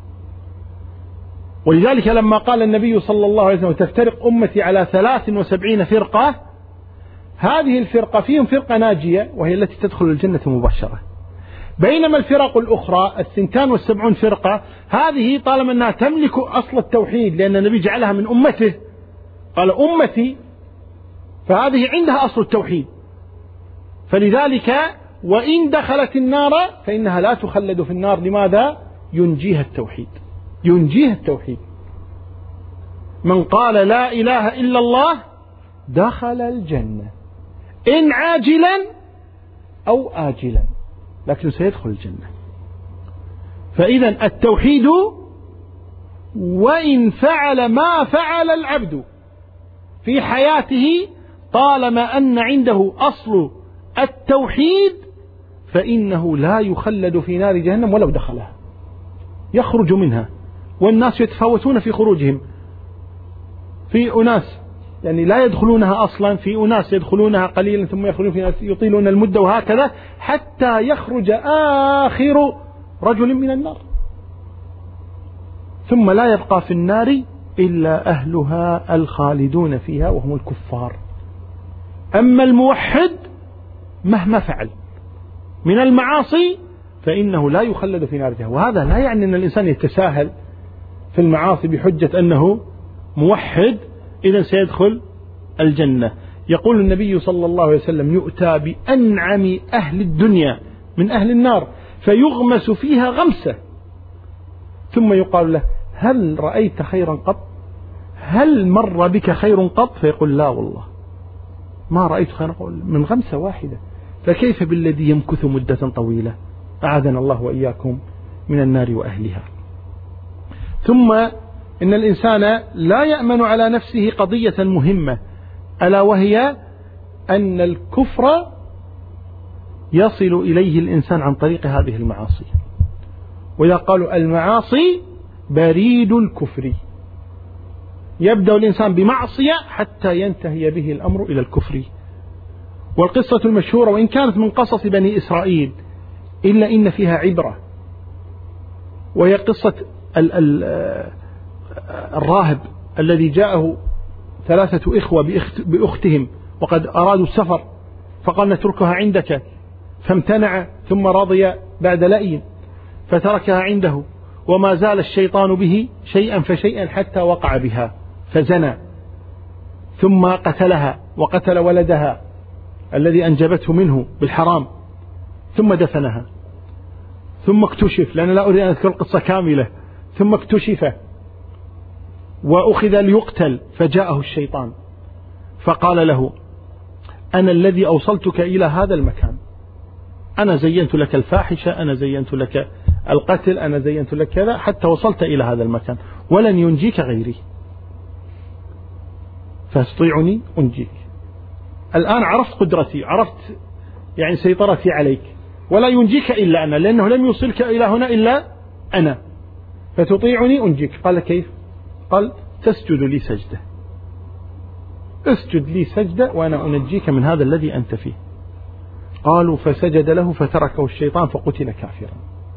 [SPEAKER 1] ولذلك لما قال النبي صلى الله عليه وسلم: تفترق أمتي على ثلاث وسبعين فرقة، هذه الفرقة فيهم فرقة ناجية وهي التي تدخل الجنة مباشرة، بينما الفرق الأخرى الثنتان والسبعون فرقة هذه طالما أنها تملك أصل التوحيد، لأن النبي جعلها من أمته قال أمتي، فهذه عندها أصل التوحيد، فلذلك وإن دخلت النار فإنها لا تخلد في النار. لماذا؟ ينجيها التوحيد، ينجيها التوحيد. من قال لا إله إلا الله دخل الجنة إن عاجلا أو آجلا، لكن سيدخل الجنة. فإذا التوحيد وإن فعل ما فعل العبد في حياته طالما أن عنده أصل التوحيد فإنه لا يخلد في نار جهنم ولو دخلها، يخرج منها. والناس يتفاوتون في خروجهم، في أناس يعني لا يدخلونها أصلا، في أناس يدخلونها قليلا ثم يخرجون، في ناس يطيلون المدة، وهكذا حتى يخرج آخر رجل من النار، ثم لا يبقى في النار إلا أهلها الخالدون فيها وهم الكفار. أما الموحد مهما فعل من المعاصي فإنه لا يخلد في نار جهنم. وهذا لا يعني أن الإنسان يتساهل في المعاصي بحجة أنه موحد إذن سيدخل الجنة. يقول النبي صلى الله عليه وسلم: يؤتى بأنعم أهل الدنيا من أهل النار فيغمس فيها غمسة، ثم يقال له: هل رأيت خيرا قط؟ هل مر بك خير قط؟ فيقول: لا والله ما رأيت خيرا قط، من غمسة واحدة. فكيف بالذي يمكث مدة طويلة؟ أعاذنا الله وإياكم من النار وأهلها. ثم إن الإنسان لا يأمن على نفسه قضية مهمة، ألا وهي أن الكفر يصل إليه الإنسان عن طريق هذه المعاصي. وإذا قالوا المعاصي بريد الكفر، يبدأ الإنسان بمعصية حتى ينتهي به الأمر إلى الكفر. والقصة المشهورة وإن كانت من قصص بني إسرائيل إلا إن فيها عبرة، وهي قصة ال ال الراهب الذي جاءه ثلاثة إخوة بأختهم وقد أرادوا السفر، فقال نتركها عندك، فامتنع ثم رضي بعد لئي فتركها عنده، وما زال الشيطان به شيئا فشيئا حتى وقع بها فزنى، ثم قتلها وقتل ولدها الذي أنجبته منه بالحرام، ثم دفنها، ثم اكتشف، لأن لا أريد أن أذكر القصة كاملة، ثم اكتشف وأخذ ليقتل، فجاءه الشيطان فقال له أنا الذي أوصلتك إلى هذا المكان، أنا زينت لك الفاحشة، أنا زينت لك القتل، أنا زينت لك كذا حتى وصلت إلى هذا المكان، ولن ينجيك غيري، فاستطيعني أنجيك. الآن عرفت قدرتي، عرفت يعني سيطرتي عليك، ولا ينجيك إلا أنا، لأنه لم يوصلك إلى هنا إلا أنا، فتطيعني أنجيك. قال كيف؟ قال تسجد لي سجدة، اسجد لي سجدة وأنا أنجيك من هذا الذي أنت فيه. قالوا فسجد له فتركه الشيطان فقتل كافرا.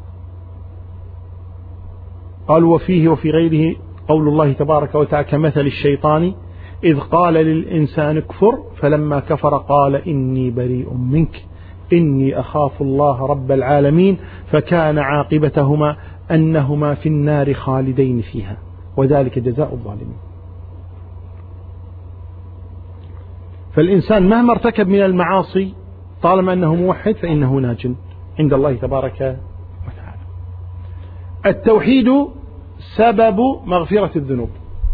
[SPEAKER 1] قالوا وفيه وفي غيره قول الله تبارك وتعالى كمثل الشيطان إذ قال للإنسان اكفر فلما كفر قال إني بريء منك إني أخاف الله رب العالمين فكان عاقبتهما أنهما في النار خالدين فيها وذلك جزاء الظالمين. فالإنسان مهما ارتكب من المعاصي طالما أنه موحد فإنه ناج عند الله تبارك وتعالى. التوحيد سبب مغفرة الذنوب.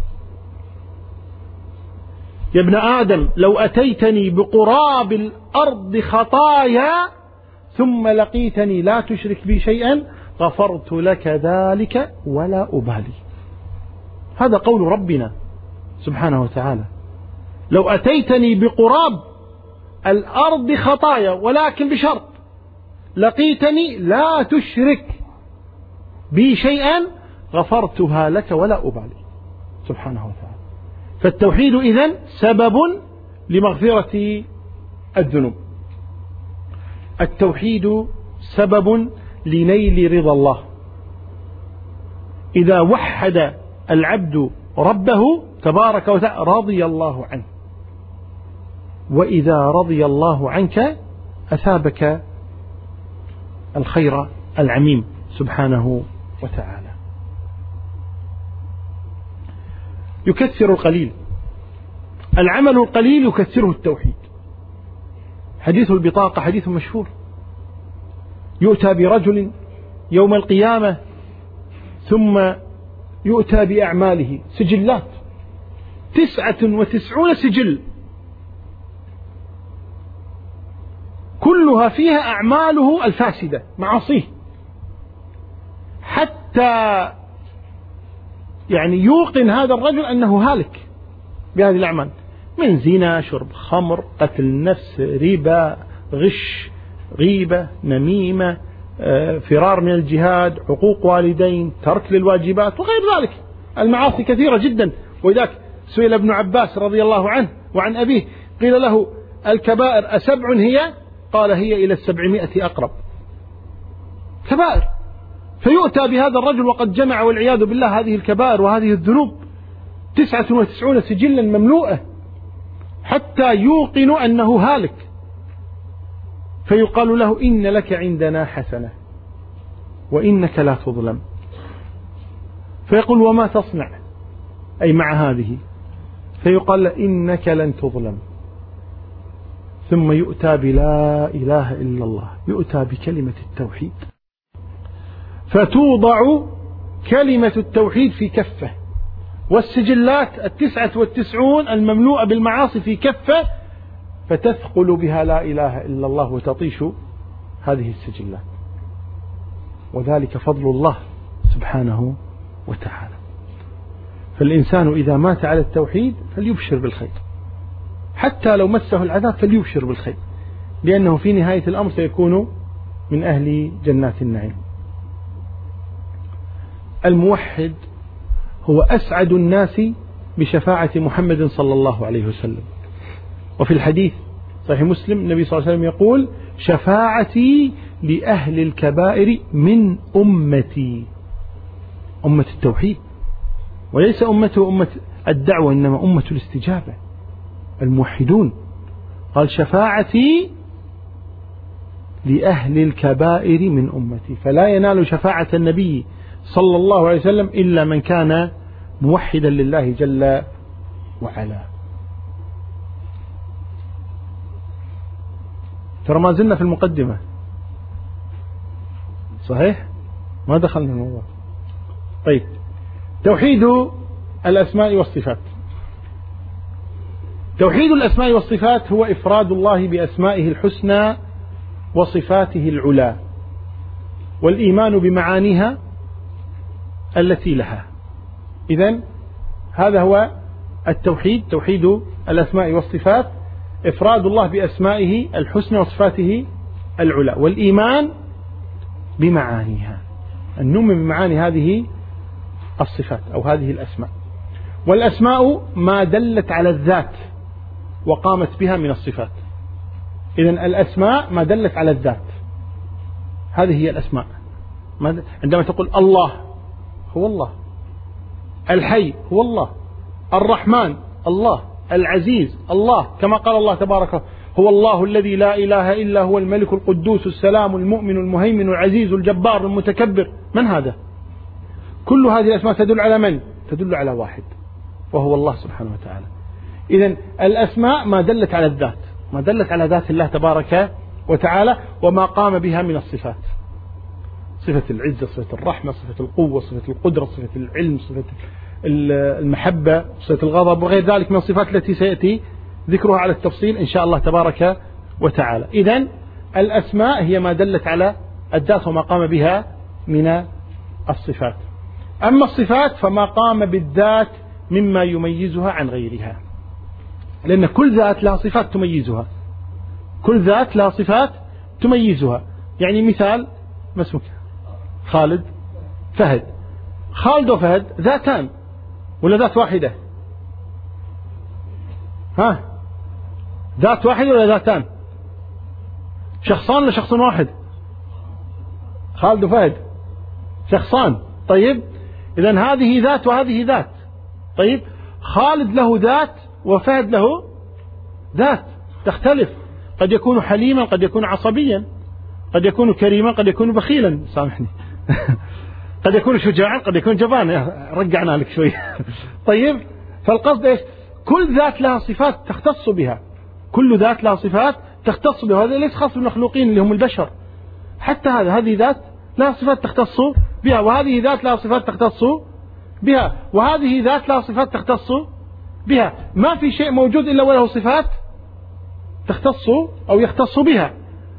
[SPEAKER 1] يا ابن آدم لو أتيتني بقراب الأرض خطايا ثم لقيتني لا تشرك بي شيئا غفرت لك ذلك ولا أبالي. هذا قول ربنا سبحانه وتعالى، لو أتيتني بقراب الأرض خطايا ولكن بشرط لقيتني لا تشرك بي شيئا غفرتها لك ولا أبالي سبحانه وتعالى. فالتوحيد إذن سبب لمغفرة الذنوب. التوحيد سبب لنيل رضا الله. إذا وحد العبد ربه تبارك وتعالى رضي الله عنه، وإذا رضي الله عنك أثابك الخير العميم سبحانه وتعالى. يكثر القليل، العمل القليل يكثره التوحيد. حديث البطاقة حديث مشهور، يؤتى برجل يوم القيامة ثم يؤتى بأعماله سجلات تسعة وتسعون سجل كلها فيها أعماله الفاسدة معاصيه، حتى يعني يوقن هذا الرجل أنه هالك بهذه الأعمال، من زنا، شرب خمر، قتل نفس، ربا، غش، غيبة، نميمة، فرار من الجهاد، حقوق والدين، ترك للواجبات وغير ذلك. المعاصي كثيرة جدا. وذاك سئل ابن عباس رضي الله عنه وعن أبيه قيل له الكبائر أسبع هي؟ قال هي إلى السبعمائة أقرب كبائر. فيؤتى بهذا الرجل وقد جمع والعياذ بالله هذه الكبائر وهذه الذنوب تسعة وتسعون سجلا مملوءة حتى يوقن أنه هالك، فيقال له إن لك عندنا حسنة وإنك لا تظلم، فيقول وما تصنع أي مع هذه؟ فيقال له إنك لن تظلم. ثم يؤتى بلا إله إلا الله، يؤتى بكلمة التوحيد، فتوضع كلمة التوحيد في كفة، والسجلات التسعة والتسعون المملوءة بالمعاصي في كفة، فتثقل بها لا إله إلا الله وتطيش هذه السجلات. وذلك فضل الله سبحانه وتعالى. فالإنسان إذا مات على التوحيد فليبشر بالخير، حتى لو مسه العذاب فليبشر بالخير، لأنه في نهاية الأمر سيكون من أهل جنات النعيم. الموحد هو أسعد الناس بشفاعة محمد صلى الله عليه وسلم. وفي الحديث صحيح مسلم النبي صلى الله عليه وسلم يقول: شفاعتي لأهل الكبائر من أمتي، أمة التوحيد، وليس أمته أمة الدعوة، إنما أمة الاستجابة، الموحدون. قال: شفاعتي لأهل الكبائر من أمتي، فلا ينال شفاعة النبي صلى الله عليه وسلم إلا من كان موحدا لله جل وعلا. ترى ما زلنا في المقدمة، صحيح؟ ما دخلنا الموضوع. طيب، توحيد الأسماء والصفات. توحيد الأسماء والصفات هو إفراد الله بأسمائه الحسنى وصفاته العلى، والإيمان بمعانيها التي لها. إذن هذا هو التوحيد، توحيد الأسماء والصفات، إفراد الله بأسمائه الحسنى وصفاته العلى، والإيمان بمعانيها، أن نؤمن بمعاني هذه الصفات أو هذه الأسماء. والأسماء ما دلت على الذات وقامت بها من الصفات. إذن الأسماء ما دلت على الذات، هذه هي الأسماء. عندما تقول الله هو الله، الحي هو الله، الرحمن الله، العزيز الله، كما قال الله تبارك: هو الله الذي لا إله إلا هو الملك القدوس السلام المؤمن المهيمن العزيز الجبار المتكبر. من هذا؟ كل هذه الأسماء تدل على من؟ تدل على واحد، وهو الله سبحانه وتعالى. إذن الأسماء ما دلت على الذات، ما دلت على ذات الله تبارك وتعالى، وما قام بها من الصفات: صفة العزة، صفة الرحمة، صفة القوة، صفة القدرة، صفة العلم، صفة المحبة، صفة الغضب، وغير ذلك من الصفات التي سيأتي ذكرها على التفصيل إن شاء الله تبارك وتعالى. إذن الأسماء هي ما دلت على الذات وما قام بها من الصفات. أما الصفات فما قام بالذات مما يميزها عن غيرها، لأن كل ذات لها صفات تميزها، كل ذات لها صفات تميزها. يعني مثال: ما اسمك؟ خالد، فهد. خالد وفهد ذاتان ولا ذات واحدة؟ ها، ذات واحدة ولا ذاتان؟ شخصان ولا شخص واحد؟ خالد وفهد شخصان. طيب، إذن هذه ذات وهذه ذات. طيب، خالد له ذات وفهد له ذات تختلف، قد يكون حليما، قد يكون عصبيا، قد يكون كريما، قد يكون بخيلا، سامحني قد يكون شجاعا، قد يكون جبانا، رجعنا لك شوي طيب، فالقصد إيش؟ كل ذات لها صفات تختص بها، كل ذات لها صفات تختص بها. هذا ليس خاص بالمخلوقين اللي هم البشر، حتى هذا هذه ذات لها صفات تختص بها، وهذه ذات لها صفات تختص بها، وهذه ذات لها صفات تختص بها. ما في شيء موجود إلا وله صفات تختص أو يختص بها.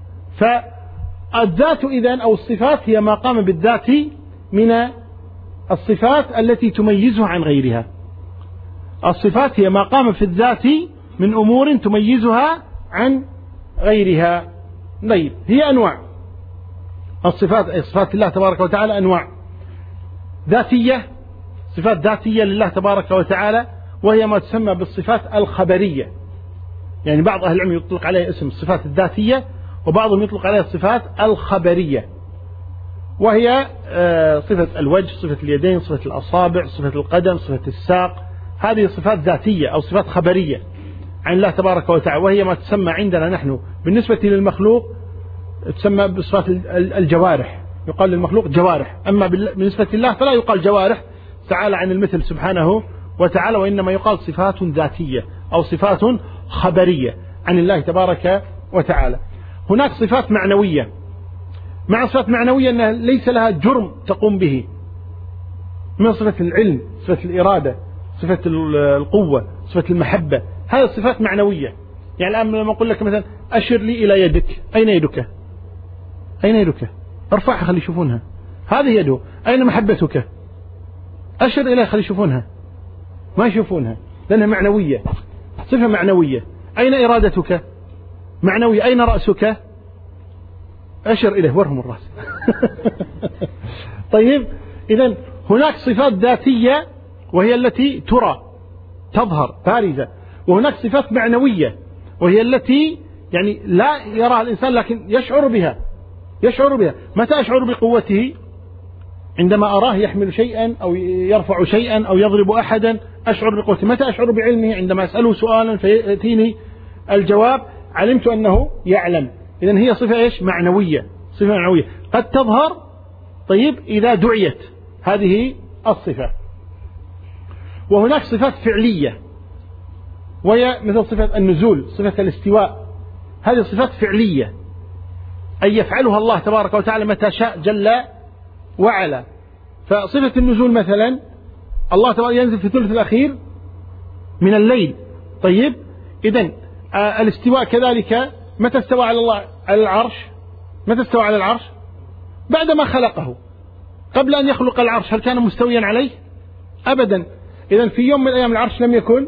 [SPEAKER 1] فالذات إذن أو الصفات هي ما قام بالذات من الصفات التي تميزها عن غيرها. الصفات هي ما قام في الذات من أمور تميزها عن غيرها. طيب، هي أنواع الصفات، صفات الله تبارك وتعالى أنواع: ذاتية، صفات ذاتية لله تبارك وتعالى، وهي ما تسمى بالصفات الخبرية. يعني بعض أهل العلم يطلق عليها اسم الصفات الذاتية، وبعضهم يطلق عليها الصفات الخبرية، وهي صفة الوجه، صفة اليدين، صفة الأصابع، صفة القدم، صفة الساق. هذه صفات ذاتية أو صفات خبرية عن الله تبارك وتعالى، وهي ما تسمى عندنا نحن بالنسبة للمخلوق تسمى بصفات الجوارح، يقال للمخلوق جوارح، أما بالنسبة لله فلا يقال جوارح تعالى عن المثل سبحانه وتعالى، وإنما يقال صفات ذاتية أو صفات خبرية عن الله تبارك وتعالى. هناك صفات معنوية، مع صفات معنوية أنها ليس لها جرم تقوم به، من صفة العلم، صفة الإرادة، صفة القوة، صفة المحبة، هذه الصفات معنوية. يعني الآن لما أقول لك مثلا أشر لي إلى يدك، أين يدك؟ أين يدك؟ ارفعها خلي يشوفونها، هذه يده. أين محبتك؟ أشر إليها خلي يشوفونها، ما يشوفونها لأنها معنوية، صفة معنوية. أين إرادتك؟ معنوية. أين رأسك؟ أشر إليه، ورهم الرأس. طيب، إذن هناك صفات ذاتية وهي التي ترى تظهر بارزة، وهناك صفات معنوية وهي التي يعني لا يراها الإنسان لكن يشعر بها يشعر بها. متى أشعر بقوته؟ عندما أراه يحمل شيئا أو يرفع شيئا أو يضرب أحدا أشعر بقوته. متى أشعر بعلمه؟ عندما أسأله سؤالا فيأتيني الجواب علمت أنه يعلم. إذن هي صفة إيش؟ معنوية، صفة معنوية قد تظهر طيب إذا دعيت هذه الصفة. وهناك صفات فعلية وهي مثل صفة النزول، صفة الاستواء، هذه صفات فعلية أي يفعلها الله تبارك وتعالى متى شاء جل وعلا. فصفة النزول مثلا الله تبارك ينزل في الثلث الأخير من الليل. طيب، إذن آه الاستواء كذلك متى استوى على الله على العرش؟ متى استوى على العرش؟ بعدما خلقه. قبل أن يخلق العرش هل كان مستويا عليه؟ أبدا. إذن في يوم من الأيام العرش لم يكن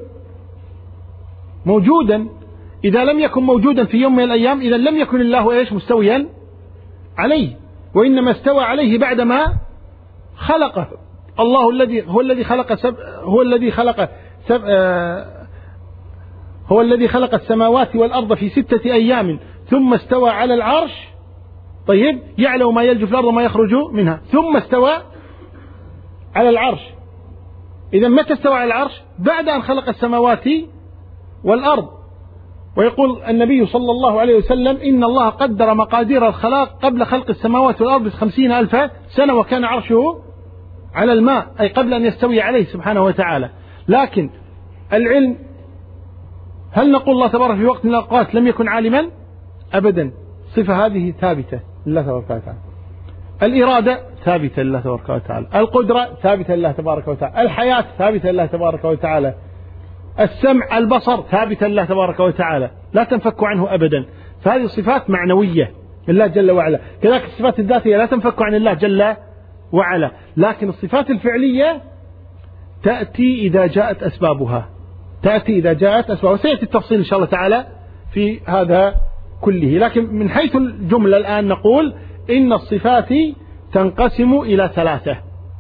[SPEAKER 1] موجودا. إذا لم يكن موجودا في يوم من الأيام إذا لم يكن الله إيش؟ مستويا عليه، وإنما استوى عليه بعدما خلقه. الله الذي هو الذي خلق سب هو الذي خلق سب آه هو الذي خلق السماوات والأرض في ستة أيام ثم استوى على العرش. طيب، يعلم ما يلج في الأرض وما يخرج منها، ثم استوى على العرش. إذا متى استوى على العرش؟ بعد أن خلق السماوات والأرض. ويقول النبي صلى الله عليه وسلم إن الله قدر مقادير الخلاق قبل خلق السماوات والأرض بخمسين ألف سنة وكان عرشه على الماء، أي قبل أن يستوي عليه سبحانه وتعالى. لكن العلم، هل نقول الله تبارك في وقت من الأوقات لم يكن عالما؟ أبدا. صفة هذه ثابتة لله تبارك وتعالى. الإرادة ثابتة لله تبارك وتعالى. القدرة ثابتة لله تبارك وتعالى. الحياة ثابتة لله تبارك وتعالى. السمع، البصر ثابتة لله تبارك وتعالى، لا تنفك عنه أبدا. فهذه صفات معنوية لله جل وعلا. كذلك الصفات الذاتية لا تنفك عن الله جل وعلا. لكن الصفات الفعلية تأتي إذا جاءت أسبابها تأتي إذا جاءت أسبابها. سيأتي التفصيل إن شاء الله تعالى في هذا كله. لكن من حيث الجملة الآن نقول إن الصفات تنقسم إلى ثلاثة: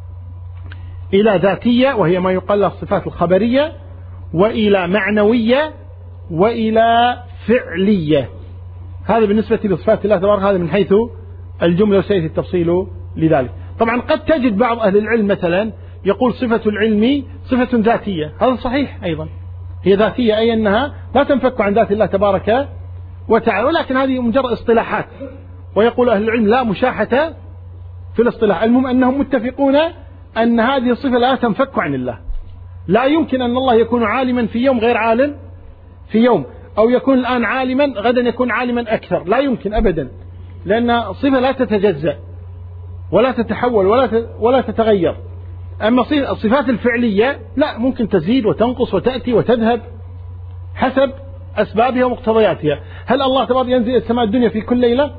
[SPEAKER 1] إلى ذاتية وهي ما يقال لها الصفات الخبرية، وإلى معنوية، وإلى فعلية. هذا بالنسبة لصفات الله تبارك، هذا من حيث الجملة، وسيأتي التفصيل لذلك. طبعا قد تجد بعض أهل العلم مثلا يقول صفة العلم صفة ذاتية، هذا صحيح أيضا، هي ذاتية أي أنها لا تنفك عن ذات الله تبارك وتعالى، ولكن هذه مجرد اصطلاحات. ويقول أهل العلم لا مشاحة في الاصطلاح. المهم أنهم متفقون أن هذه الصفة لا تنفك عن الله. لا يمكن أن الله يكون عالما في يوم غير عالم في يوم، أو يكون الآن عالما غدا يكون عالما أكثر، لا يمكن أبدا، لأن صفة لا تتجزأ ولا تتحول ولا ولا تتغير. أما الصفات الفعلية لا، ممكن تزيد وتنقص وتأتي وتذهب حسب أسبابها ومقتضياتها. هل الله تبارك ينزل السماء الدنيا في كل ليلة؟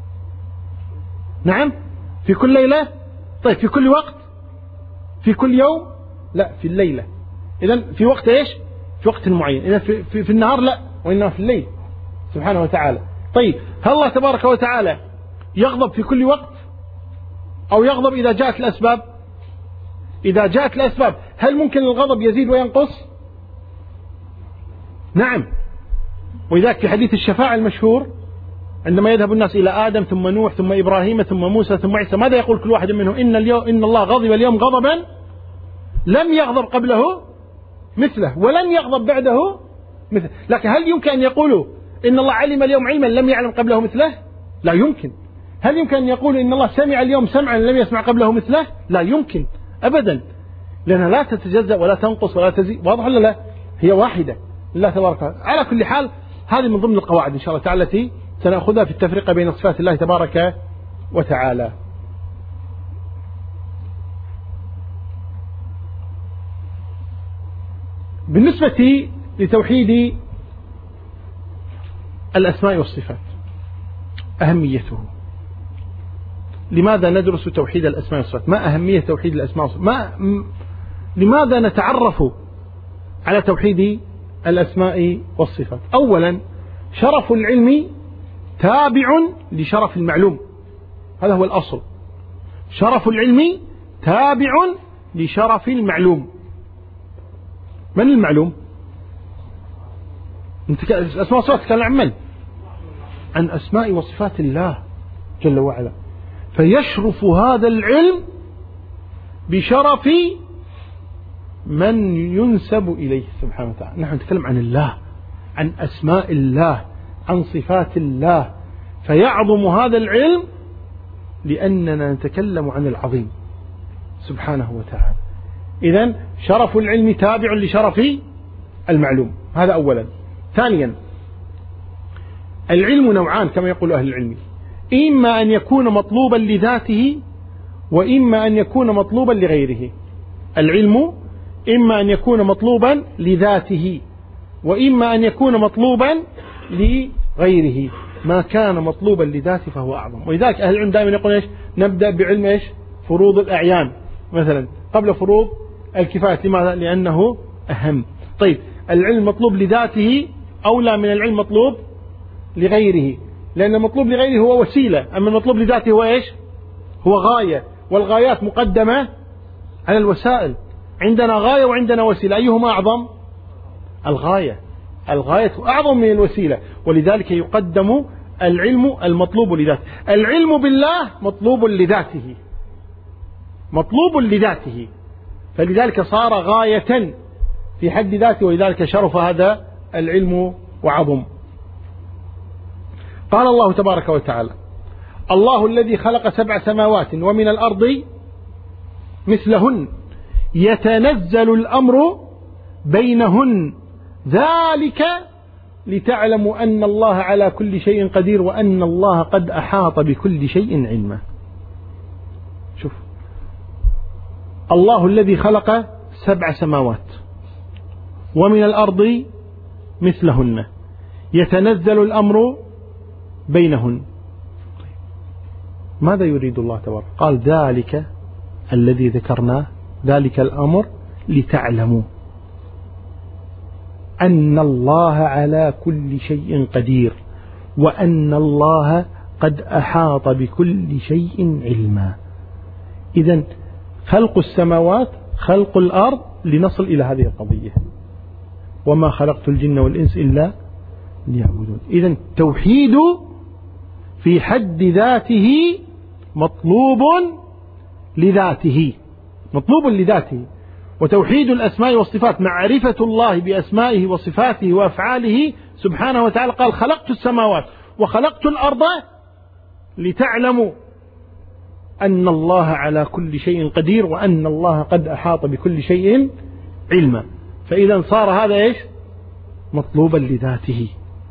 [SPEAKER 1] نعم، في كل ليلة. طيب، في كل وقت؟ في كل يوم؟ لا، في الليلة. إذن في وقت إيش؟ في وقت معين. إذن في, في, في النهار لا، وإنما في الليل سبحانه وتعالى. طيب، هل الله تبارك وتعالى يغضب في كل وقت أو يغضب إذا جاءت الأسباب؟ إذا جاءت الأسباب. هل ممكن الغضب يزيد وينقص؟ نعم. ولذلك في حديث الشفاعة المشهور عندما يذهب الناس إلى آدم ثم نوح ثم إبراهيم ثم موسى ثم عيسى، ماذا يقول كل واحد منهم؟ إن, اليوم إن الله غضب اليوم غضبا لم يغضب قبله مثله ولن يغضب بعده مثله. لكن هل يمكن أن يقولوا إن الله علم اليوم علما لم يعلم قبله مثله؟ لا يمكن. هل يمكن أن يقولوا إن الله سمع اليوم سمعا لم يسمع قبله مثله؟ لا يمكن أبدا، لأنها لا تتجزأ ولا تنقص ولا تزيد. واضح ولا لا؟ هي واحدة لله تبارك وتعالى. على كل حال هذه من ضمن القواعد إن شاء الله تعالى التي سنأخذها في التفرقة بين صفات الله تبارك وتعالى. بالنسبة لتوحيد الأسماء والصفات، أهميته. لماذا ندرس توحيد الأسماء والصفات؟ ما أهمية توحيد الأسماء والصفات؟ ما م... لماذا نتعرف على توحيد الأسماء والصفات. أولا شرف العلم تابع لشرف المعلوم، هذا هو الأصل. شرف العلم تابع لشرف المعلوم. من المعلوم؟ أسماء وصفات تتكلم عن من؟ عن أسماء وصفات الله جل وعلا، فيشرف هذا العلم بشرف من ينسب إليه سبحانه وتعالى. نحن نتكلم عن الله، عن أسماء الله، عن صفات الله، فيعظم هذا العلم لأننا نتكلم عن العظيم سبحانه وتعالى. إذن شرف العلم تابع لشرف المعلوم، هذا أولا. ثانيا العلم نوعان كما يقول أهل العلم، إما أن يكون مطلوبا لذاته وإما أن يكون مطلوبا لغيره. العلم إما أن يكون مطلوبا لذاته وإما أن يكون مطلوبا لغيره. ما كان مطلوبا لذاته فهو أعظم، ولذلك أهل العلم دائما يقول إيش؟ نبدأ بعلم إيش؟ فروض الأعيان مثلا قبل فروض الكفاية. لماذا؟ لأنه أهم. طيب العلم مطلوب لذاته أولى من العلم مطلوب لغيره، لأن المطلوب لغيره هو وسيلة، أما المطلوب لذاته هو إيش؟ هو غاية، والغايات مقدمة على الوسائل. عندنا غاية وعندنا وسيلة، أيهما أعظم؟ الغاية. الغاية أعظم من الوسيلة، ولذلك يقدم العلم المطلوب لذاته. العلم بالله مطلوب لذاته، مطلوب لذاته، فلذلك صار غاية في حد ذاته، ولذلك شرف هذا العلم وعظم. قال الله تبارك وتعالى: الله الذي خلق سبع سماوات ومن الأرض مثلهن يتنزل الأمر بينهن ذلك لتعلموا أن الله على كل شيء قدير وأن الله قد أحاط بكل شيء علما. شوف، الله الذي خلق سبع سماوات ومن الأرض مثلهن يتنزل الأمر بينهن. ماذا يريد الله تبارك؟ قال: ذلك الذي ذكرناه، ذلك الأمر لتعلموا أن الله على كل شيء قدير وأن الله قد أحاط بكل شيء علما. إذن خلق السماوات، خلق الأرض، لنصل إلى هذه القضية: وما خلقت الجن والإنس إلا ليعبدون. إذن توحيد في حد ذاته مطلوب لذاته، مطلوب لذاته. وتوحيد الأسماء والصفات معرفة الله بأسمائه وصفاته وأفعاله سبحانه وتعالى. قال: خلقت السماوات وخلقت الأرض لتعلموا أن الله على كل شيء قدير وأن الله قد أحاط بكل شيء علما. فإذا صار هذا إيش؟ مطلوبا لذاته.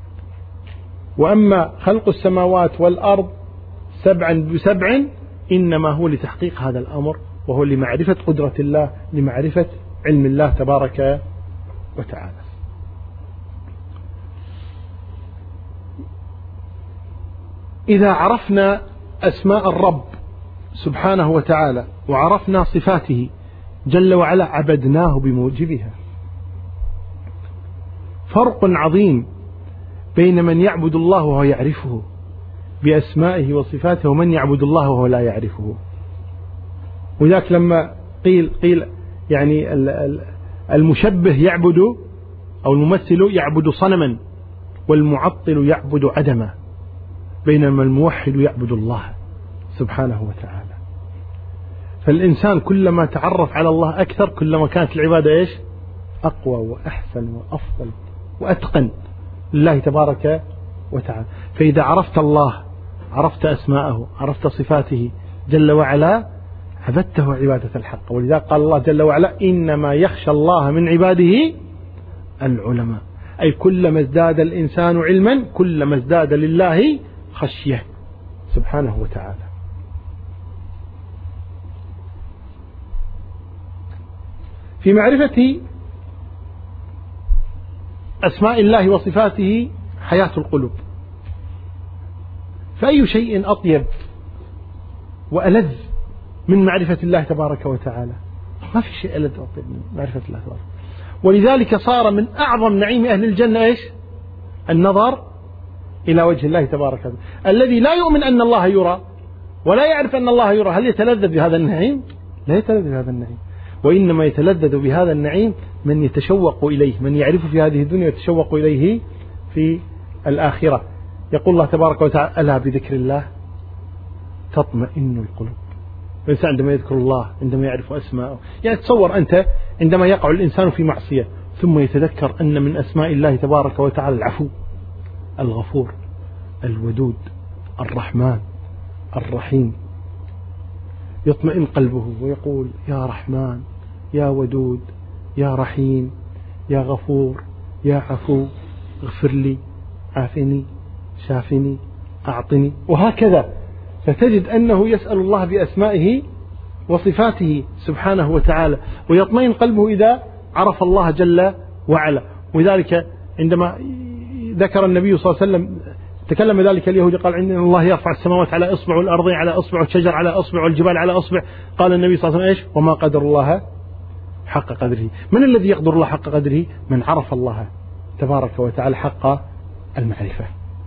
[SPEAKER 1] وأما خلق السماوات والأرض سبعا بسبع إنما هو لتحقيق هذا الأمر، وهو لمعرفة قدرة الله، لمعرفة علم الله تبارك وتعالى. إذا عرفنا أسماء الرب سبحانه وتعالى وعرفنا صفاته جل وعلا عبدناه بموجبها. فرق عظيم بين من يعبد الله وهو يعرفه بأسمائه وصفاته ومن يعبد الله وهو لا يعرفه. وذاك لما قيل قيل يعني المشبه يعبد أو الممثل يعبد صنما والمعطل يعبد عدما، بينما الموحد يعبد الله سبحانه وتعالى. فالإنسان كلما تعرف على الله أكثر كلما كانت العبادة إيش؟ أقوى وأحسن وأفضل وأتقن لله تبارك وتعالى. فإذا عرفت الله، عرفت أسماءه، عرفت صفاته جل وعلا، عبدته عبادة الحق. ولذلك قال الله جل وعلا: إنما يخشى الله من عباده العلماء. أي كلما ازداد الإنسان علما كلما ازداد لله خشية سبحانه وتعالى. في معرفة أسماء الله وصفاته حياة القلوب. فأي شيء أطيب وألذ من معرفة الله تبارك وتعالى؟ ما في شيء ألذ وأطيب من معرفة الله تبارك. ولذلك صار من أعظم نعيم أهل الجنة إيش؟ النظر إلى وجه الله تبارك وتعالى. الذي لا يؤمن أن الله يرى ولا يعرف أن الله يرى هل يتلذذ بهذا النعيم؟ لا يتلذذ بهذا النعيم، وإنما يتلذذ بهذا النعيم من يتشوق إليه، من يعرف في هذه الدنيا يتشوق إليه في الآخرة. يقول الله تبارك وتعالى: ألا بذكر الله تطمئن القلوب. الإنسان عندما يذكر الله، عندما يعرف أسماءه، يعني تصور أنت عندما يقع الإنسان في معصية ثم يتذكر أن من أسماء الله تبارك وتعالى العفو، الغفور، الودود، الرحمن، الرحيم، يطمئن قلبه ويقول: يا رحمن، يا ودود، يا رحيم، يا غفور، يا عفو، اغفر لي، عافني، شافني، أعطني، وهكذا. فتجد أنه يسأل الله بأسمائه وصفاته سبحانه وتعالى، ويطمئن قلبه إذا عرف الله جل وعلا. ولذلك عندما ذكر النبي صلى الله عليه وسلم تكلم ذلك اليهودي قال: إن الله يرفع السماوات على إصبع والأرض على إصبع والشجر على إصبع والجبال على إصبع. قال النبي صلى الله عليه وسلم: إيش؟ وما قدر الله حق قدره. من الذي يقدر الله حق قدره؟ من عرف الله تبارك وتعالى حق المعرفة.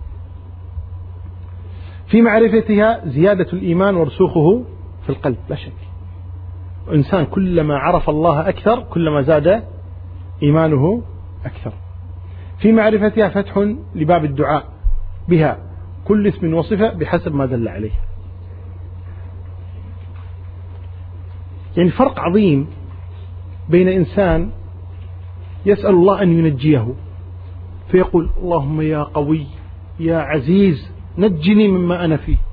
[SPEAKER 1] في معرفتها زيادة الإيمان ورسوخه في القلب لا شك. إنسان كلما عرف الله أكثر كلما زاد إيمانه أكثر. في معرفتها فتح لباب الدعاء بها كل اسم وصفة بحسب ما دل عليه. يعني فرق عظيم بين إنسان يسأل الله أن ينجيه فيقول: اللهم يا قوي يا عزيز نجني مما أنا فيه،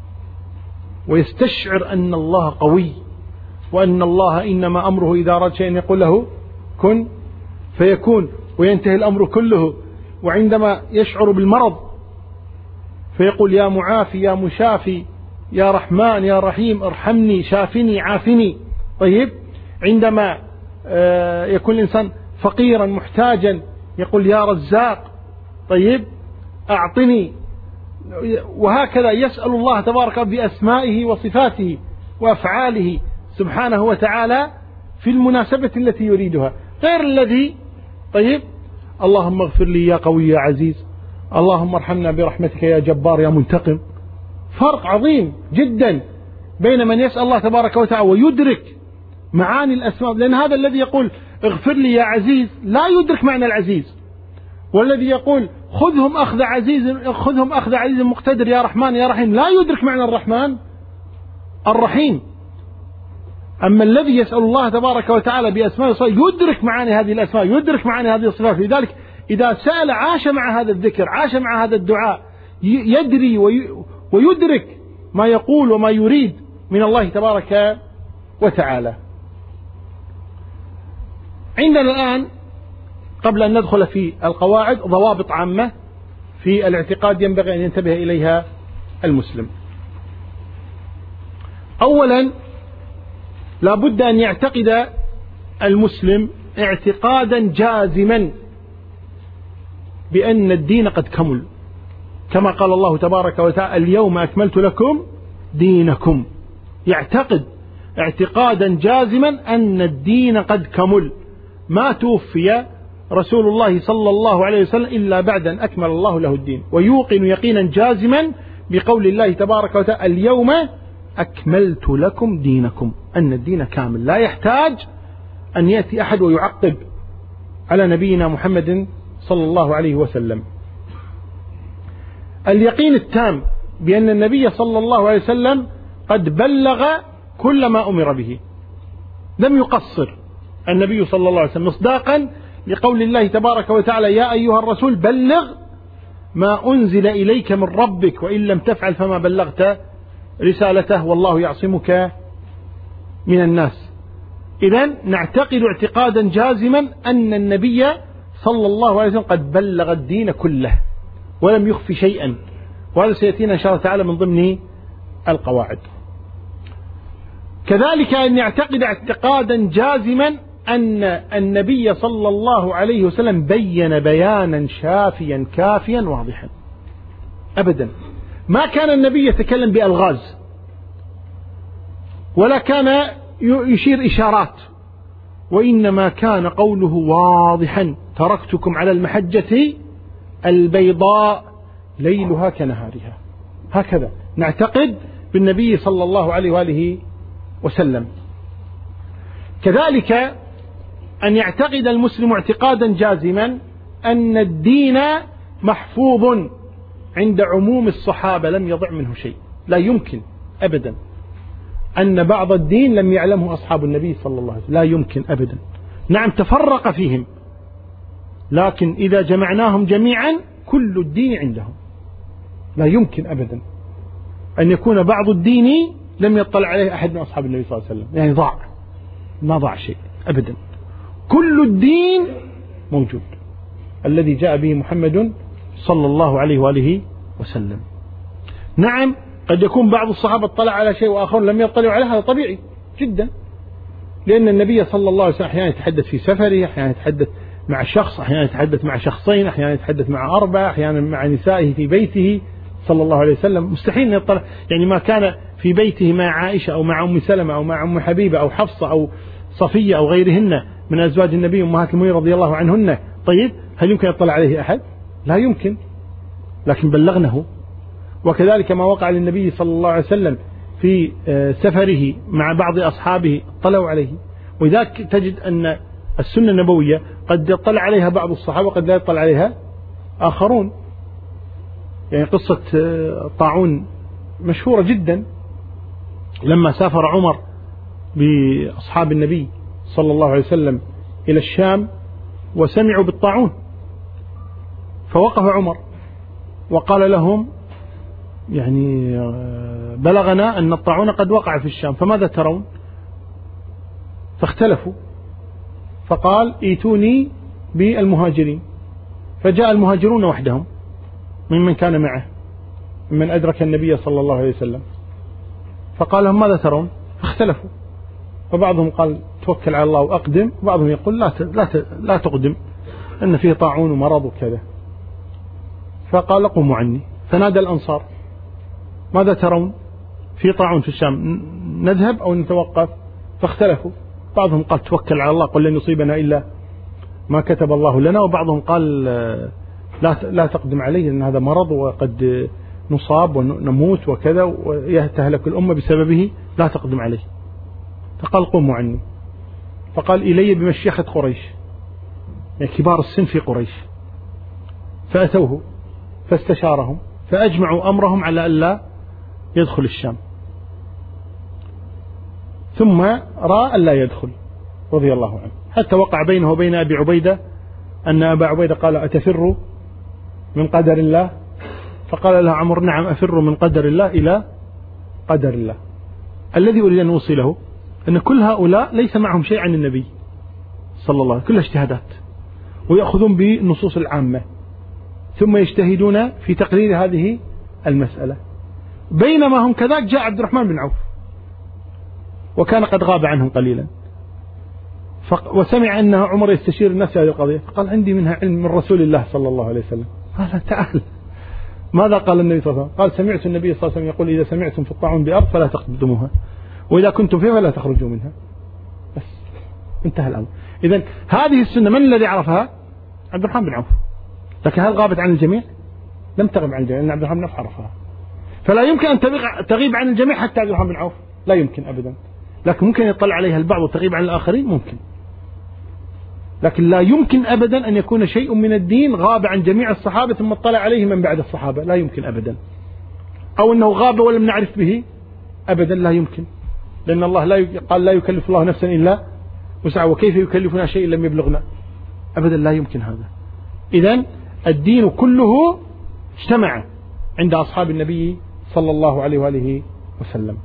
[SPEAKER 1] ويستشعر أن الله قوي وأن الله إنما أمره إذا أراد شيئا يقول له كن فيكون وينتهي الأمر كله. وعندما يشعر بالمرض فيقول: يا معافي يا مشافي يا رحمن يا رحيم ارحمني شافني عافني. طيب، عندما يكون الإنسان فقيرا محتاجا يقول: يا رزاق طيب أعطني. وهكذا يسأل الله تبارك بأسمائه وصفاته وأفعاله سبحانه وتعالى في المناسبة التي يريدها، غير الذي طيب اللهم اغفر لي يا قوي يا عزيز، اللهم ارحمنا برحمتك يا جبار يا منتقم. فرق عظيم جدا بين من يسأل الله تبارك وتعالى ويدرك معاني الأسماء، لأن هذا الذي يقول اغفر لي يا عزيز لا يدرك معنى العزيز، والذي يقول خذهم أخذ عزيز خذهم أخذ عزيز مقتدر يا رحمن يا رحيم لا يدرك معنى الرحمن الرحيم. أما الذي يسأل الله تبارك وتعالى بأسماء وصفاته يدرك معاني هذه الأسماء، يدرك معاني هذه الصفات. لذلك إذا سأل عاش مع هذا الذكر، عاش مع هذا الدعاء، يدري ويدرك ما يقول وما يريد من الله تبارك وتعالى. عندنا الآن قبل أن ندخل في القواعد ضوابط عامة في الاعتقاد ينبغي أن ينتبه إليها المسلم. أولا لا بد أن يعتقد المسلم اعتقادا جازما بأن الدين قد كمل، كما قال الله تبارك وتعالى: اليوم أكملت لكم دينكم. يعتقد اعتقادا جازما أن الدين قد كمل، ما توفي رسول الله صلى الله عليه وسلم إلا بعد أن أكمل الله له الدين. ويوقن يقينا جازما بقول الله تبارك وتعالى: اليوم أكملت لكم دينكم، أن الدين كامل لا يحتاج أن يأتي أحد ويعقب على نبينا محمد صلى الله عليه وسلم. اليقين التام بأن النبي صلى الله عليه وسلم قد بلغ كل ما أمر به، لم يقصر النبي صلى الله عليه وسلم، مصداقا لقول الله تبارك وتعالى: يا أيها الرسول بلغ ما أنزل إليك من ربك وإن لم تفعل فما بلغت رسالته والله يعصمك من الناس. إذن نعتقد اعتقادا جازما أن النبي صلى الله عليه وسلم قد بلغ الدين كله ولم يخفي شيئا، وهذا سيأتينا إن شاء الله تعالى من ضمن القواعد. كذلك أن يعتقد اعتقادا جازما أن النبي صلى الله عليه وسلم بين بيانا شافيا كافيا واضحا. أبدا ما كان النبي يتكلم بألغاز، ولا كان يشير إشارات، وإنما كان قوله واضحا: تركتكم على المحجة البيضاء ليلها كنهارها. هكذا نعتقد بالنبي صلى الله عليه وآله وسلم. كذلك أن يعتقد المسلم اعتقادا جازما أن الدين محفوظ عند عموم الصحابة لم يضع منه شيء. لا يمكن أبدا أن بعض الدين لم يعلمه أصحاب النبي صلى الله عليه وسلم، لا يمكن أبدا. نعم تفرق فيهم، لكن إذا جمعناهم جميعا كل الدين عندهم. لا يمكن أبدا أن يكون بعض الدين لم يطلع عليه أحد من أصحاب النبي صلى الله عليه وسلم، يعني ضاع، ما ضاع شيء أبدا. كل الدين موجود الذي جاء به محمد صلى الله عليه وآله وسلم. نعم قد يكون بعض الصحابة اطلع على شيء وآخرون لم يطلعوا عليه، هذا طبيعي جدا، لأن النبي صلى الله عليه وسلم أحيانا يتحدث في سفره، أحيانا يتحدث مع شخص، أحيانا يتحدث مع شخصين، أحيانا يتحدث مع أربعة، أحيانا مع نسائه في بيته صلى الله عليه وسلم. مستحيل يطلع، يعني ما كان في بيته مع عائشة أو مع أم سلمة أو مع أم حبيبة أو حفصة أو صفية أو غيرهن من أزواج النبي أمهات المؤمنين رضي الله عنهن. طيب هل يمكن يطلع عليه أحد؟ لا يمكن، لكن بلغنه. وكذلك ما وقع للنبي صلى الله عليه وسلم في سفره مع بعض أصحابه اطلعوا عليه. وذاك تجد أن السنة النبوية قد يطلع عليها بعض الصحابة وقد لا يطلع عليها آخرون. يعني قصة طاعون مشهورة جدا، لما سافر عمر بأصحاب النبي صلى الله عليه وسلم إلى الشام وسمعوا بالطاعون، فوقف عمر وقال لهم: يعني بلغنا أن الطاعون قد وقع في الشام، فماذا ترون؟ فاختلفوا، فقال: ايتوني بالمهاجرين. فجاء المهاجرون وحدهم ممن كان معه ممن أدرك النبي صلى الله عليه وسلم، فقال لهم: ماذا ترون؟ فاختلفوا، فبعضهم قال: توكل على الله وأقدم، وبعضهم يقول: لا لا لا تقدم، أن فيه طاعون ومرض وكذا. فقال: قوموا عني. فنادى الأنصار: ماذا ترون؟ في طاعون في الشام، نذهب أو نتوقف؟ فاختلفوا، بعضهم قال: توكل على الله، قل لن يصيبنا إلا ما كتب الله لنا، وبعضهم قال: لا لا تقدم عليه لأن هذا مرض وقد نصاب ونموت وكذا ويتهلك الأمة بسببه، لا تقدم عليه. فقال: قوموا عني. فقال: إلي بمشيخة قريش، يعني كبار السن في قريش. فأتوه فاستشارهم فأجمعوا أمرهم على أن لا يدخل الشام، ثم رأى أن لا يدخل رضي الله عنه، حتى وقع بينه وبين أبي عبيدة أن أبا عبيدة قال: أتفر من قدر الله؟ فقال له عمر: نعم أفر من قدر الله إلى قدر الله. الذي أريد أن أوصله أن كل هؤلاء ليس معهم شيء عن النبي صلى الله عليه وسلم، كلها اجتهادات، ويأخذون بالنصوص العامة ثم يجتهدون في تقرير هذه المسألة. بينما هم كذلك جاء عبد الرحمن بن عوف وكان قد غاب عنهم قليلا، وسمع أن عمر يستشير الناس في هذه القضية، فقال: عندي منها علم من رسول الله صلى الله عليه وسلم. قال: تعال. ماذا قال النبي صلى الله عليه وسلم؟ قال: سمعت النبي صلى الله عليه وسلم يقول: إذا سمعتم في الطاعون بأرض فلا تقدموها، وإذا كنتم فيها فلا تخرجوا منها. بس انتهى الأمر. إذن هذه السنة من الذي عرفها؟ عبد الرحمن بن عوف. لكن هل غابت عن الجميع؟ لم تغب عن الجميع، لأن عبد الرحمن بن عوف عرفها. فلا يمكن أن تغيب عن الجميع حتى عبد الرحمن بن عوف، لا يمكن أبدا. لكن ممكن يطلع عليها البعض وتغيب عن الآخرين، ممكن، لكن لا يمكن أبدا أن يكون شيء من الدين غاب عن جميع الصحابة ثم اطلع عليه من بعد الصحابة، لا يمكن أبدا. أو أنه غاب ولم نعرف به أبدا، لا يمكن، لأن الله لا قال: لا يكلف الله نفسا إلا وسعها، وكيف يكلفنا شيء لم يبلغنا؟ أبدا لا يمكن هذا. إذن الدين كله اجتمع عند أصحاب النبي صلى الله عليه وآله وسلم.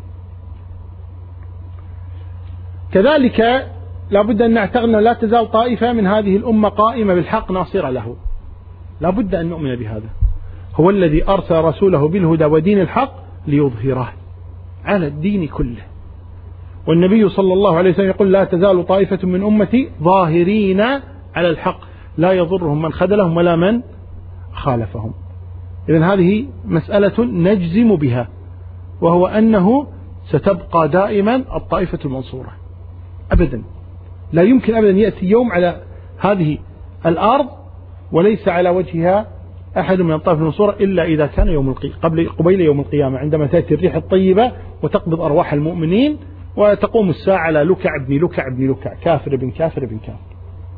[SPEAKER 1] كذلك لا بد أن نعتقد أنه لا تزال طائفة من هذه الأمة قائمة بالحق ناصرة له، لا بد أن نؤمن بهذا. هو الذي أرسل رسوله بالهدى ودين الحق ليظهره على الدين كله. والنبي صلى الله عليه وسلم يقول: لا تزال طائفة من أمتي ظاهرين على الحق لا يضرهم من خذلهم ولا من خالفهم. إذن هذه مسألة نجزم بها، وهو أنه ستبقى دائما الطائفة المنصورة أبدا، لا يمكن أبدا يأتي يوم على هذه الأرض وليس على وجهها أحد من الطائف المنصورة إلا إذا كان يوم القيامة، قبل قبيل يوم القيامة، عندما تأتي الريح الطيبة وتقبض أرواح المؤمنين وتقوم الساعة على لكع ابن لكع ابن لكع، كافر ابن كافر ابن كافر.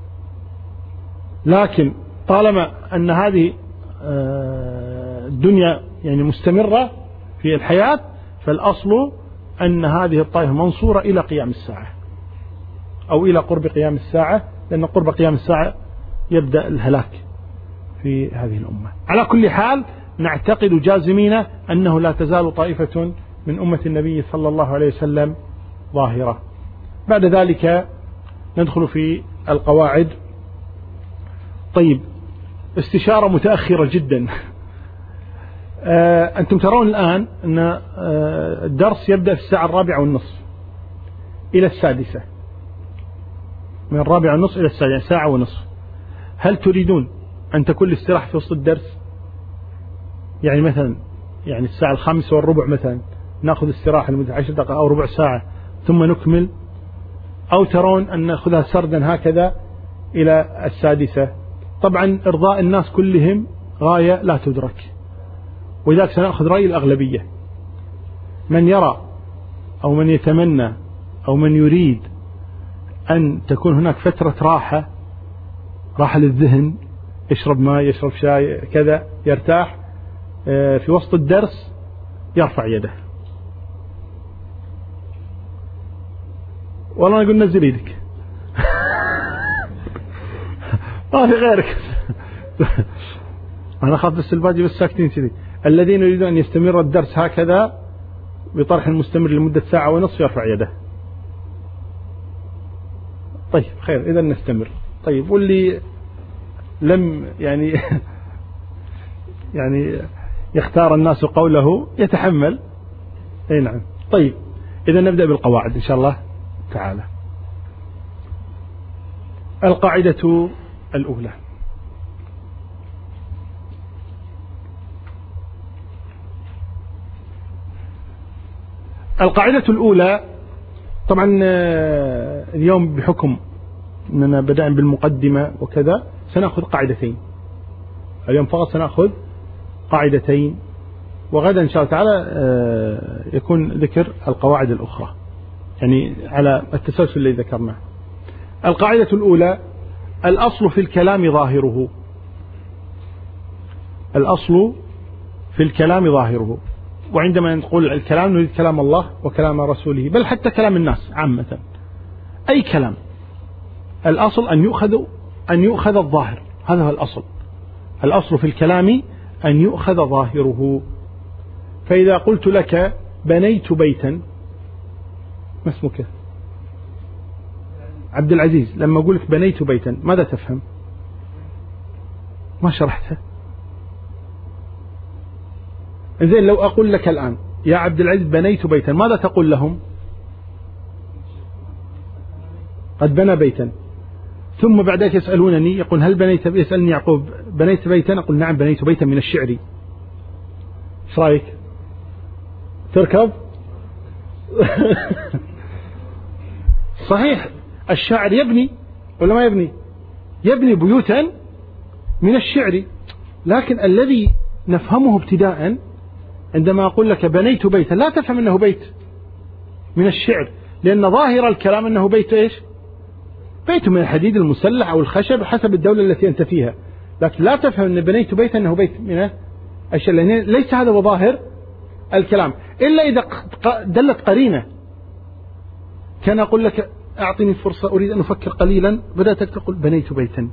[SPEAKER 1] لكن طالما أن هذه الدنيا يعني مستمرة في الحياة، فالأصل أن هذه الطائفة منصورة إلى قيام الساعة أو إلى قرب قيام الساعة، لأن قرب قيام الساعة يبدأ الهلاك في هذه الأمة. على كل حال نعتقد جازمين أنه لا تزال طائفة من أمة النبي صلى الله عليه وسلم ظاهرة. بعد ذلك ندخل في القواعد. طيب، استشارة متأخرة جدا. أنتم ترون الآن أن الدرس يبدأ في الساعة الرابعة والنصف إلى السادسة، من الرابعة والنصف إلى السادسة، ساعة ونصف. هل تريدون أن تكون الاستراحة في وسط الدرس؟ يعني مثلا يعني الساعة الخامسة والربع مثلا نأخذ استراحة لمدة عشر دقائق أو ربع ساعة ثم نكمل، أو ترون أن نأخذها سردا هكذا إلى السادسة؟ طبعا إرضاء الناس كلهم غاية لا تدرك، ولذلك سنأخذ رأي الأغلبية. من يرى أو من يتمنى أو من يريد أن تكون هناك فترة راحة، راحة للذهن، يشرب ماء، يشرب شاي، كذا، يرتاح في وسط الدرس، يرفع يده. والله نقول نزل يدك. ما في غيرك. أنا أخاف بس الباقي بس ساكتين كذي. الذين يريدون أن يستمر الدرس هكذا بطرح المستمر لمدة ساعة ونصف يرفع يده. طيب خير، إذا نستمر. طيب، واللي لم يعني يعني يختار الناس قوله يتحمل. أي نعم. طيب، إذا نبدأ بالقواعد إن شاء الله تعالى. القاعدة الأولى: القاعدة الأولى طبعا اليوم بحكم أننا بدأنا بالمقدمة وكذا سنأخذ قاعدتين اليوم فقط، سنأخذ قاعدتين، وغدا إن شاء الله تعالى يكون ذكر القواعد الأخرى يعني على التسلسل الذي ذكرناه. القاعدة الأولى: الأصل في الكلام ظاهره. الأصل في الكلام ظاهره. وعندما نقول الكلام نريد كلام الله وكلام رسوله، بل حتى كلام الناس عامة، أي كلام. الأصل أن يؤخذ أن يؤخذ الظاهر، هذا هو الأصل. الأصل في الكلام أن يؤخذ ظاهره. فإذا قلت لك بنيت بيتا، ما اسمك؟ عبد العزيز. لما أقول لك بنيت بيتا ماذا تفهم؟ ما شرحتها. إذن لو أقول لك الآن يا عبد العزيز بنيت بيتا، ماذا تقول لهم؟ قد بنى بيتا. ثم بعد ذلك يسألونني، يقول هل بنيت، يسألني يعقوب بنيت بيتا؟ أقول نعم بنيت بيتا من الشعر. ايش رايك؟ تركب؟ صحيح، الشاعر يبني ولا ما يبني؟ يبني بيوتا من الشعر. لكن الذي نفهمه ابتداء عندما أقول لك بنيت بيتا لا تفهم أنه بيت من الشعر، لأن ظاهر الكلام أنه بيت إيش؟ بيت من الحديد المسلح أو الخشب حسب الدولة التي أنت فيها. لكن لا تفهم أن بنيت بيتا أنه بيت من الشعر، لأن ليس هذا ظاهر الكلام، إلا إذا دلت قرينة. كان أقول لك أعطني فرصة أريد أن أفكر قليلا، بدأت تقول بنيت بيتا،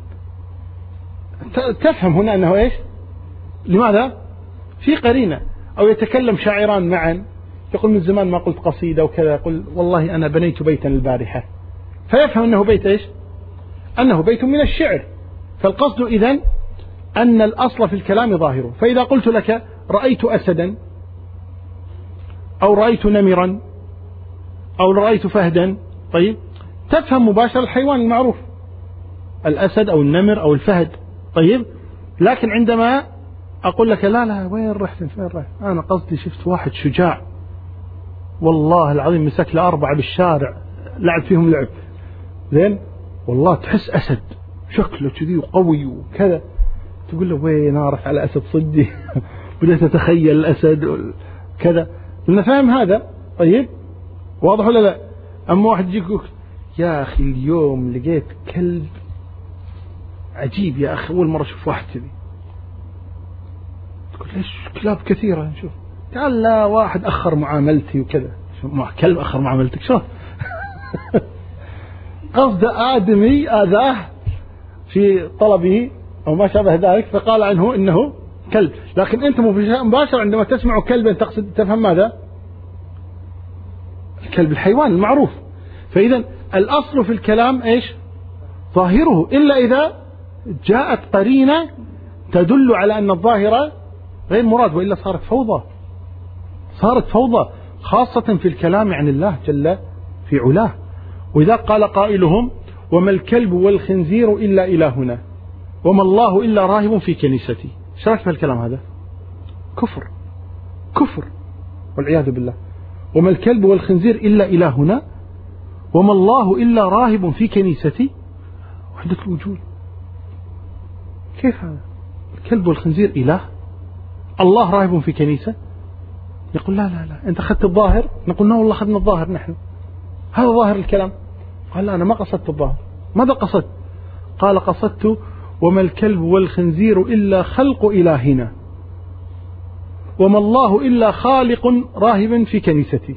[SPEAKER 1] تفهم هنا أنه إيش؟ لماذا؟ في قرينة. أو يتكلم شاعران معا، يقول من زمان ما قلت قصيدة وكذا، يقول والله أنا بنيت بيتا البارحة، فيفهم أنه بيت إيش؟ أنه بيت من الشعر. فالقصد إذن أن الأصل في الكلام ظاهره. فإذا قلت لك رأيت أسدا أو رأيت نمرا أو رأيت فهدا، طيب تفهم مباشرة الحيوان المعروف، الأسد أو النمر أو الفهد. طيب، لكن عندما أقول لك لا لا وين رحت فين رحت، أنا قصدي شفت واحد شجاع والله العظيم مسك له أربعة بالشارع لعب فيهم لعب، زين والله تحس أسد شكله كذي وقوي وكذا، تقول له وين أعرف على أسد صدي بدأت أتخيل الأسد كذا، لأنه فاهم هذا. طيب واضح ولا لا؟ أما واحد يجيك يا أخي اليوم لقيت كلب عجيب يا أخي، أول مرة أشوف واحد كذي. تقول ليش كلاب كثيرة نشوف؟ قال لا واحد أخر معاملتي وكذا. كلب أخر معاملتك شو؟ قصد آدمي آذاه في طلبه أو ما شابه ذلك فقال عنه إنه كلب، لكن أنت مباشرة عندما تسمع كلبا تقصد تفهم ماذا؟ الكلب الحيوان المعروف. فإذا الأصل في الكلام إيش؟ ظاهره، إلا إذا جاءت قرينة تدل على أن الظاهرة غير مراد، وإلا صارت فوضى، صارت فوضى خاصة في الكلام عن الله جل في علاه. وإذا قال قائلهم وما الكلب والخنزير إلا إلهنا وما الله إلا راهب في كنيستي، ايش رايك في الكلام هذا؟ كفر كفر والعياذ بالله. وما الكلب والخنزير إلا إلهنا وما الله إلا راهب في كنيستي، وحدة الوجود. كيف هذا؟ الكلب والخنزير إله، الله راهب في كنيسة؟ يقول لا لا لا أنت أخذت الظاهر. نقول لا والله أخذنا الظاهر نحن، هذا ظاهر الكلام. قال لا أنا ما قصدت الظاهر. ماذا قصدت؟ قال قصدت وما الكلب والخنزير إلا خلق إلهنا وما الله إلا خالق راهب في كنيستي.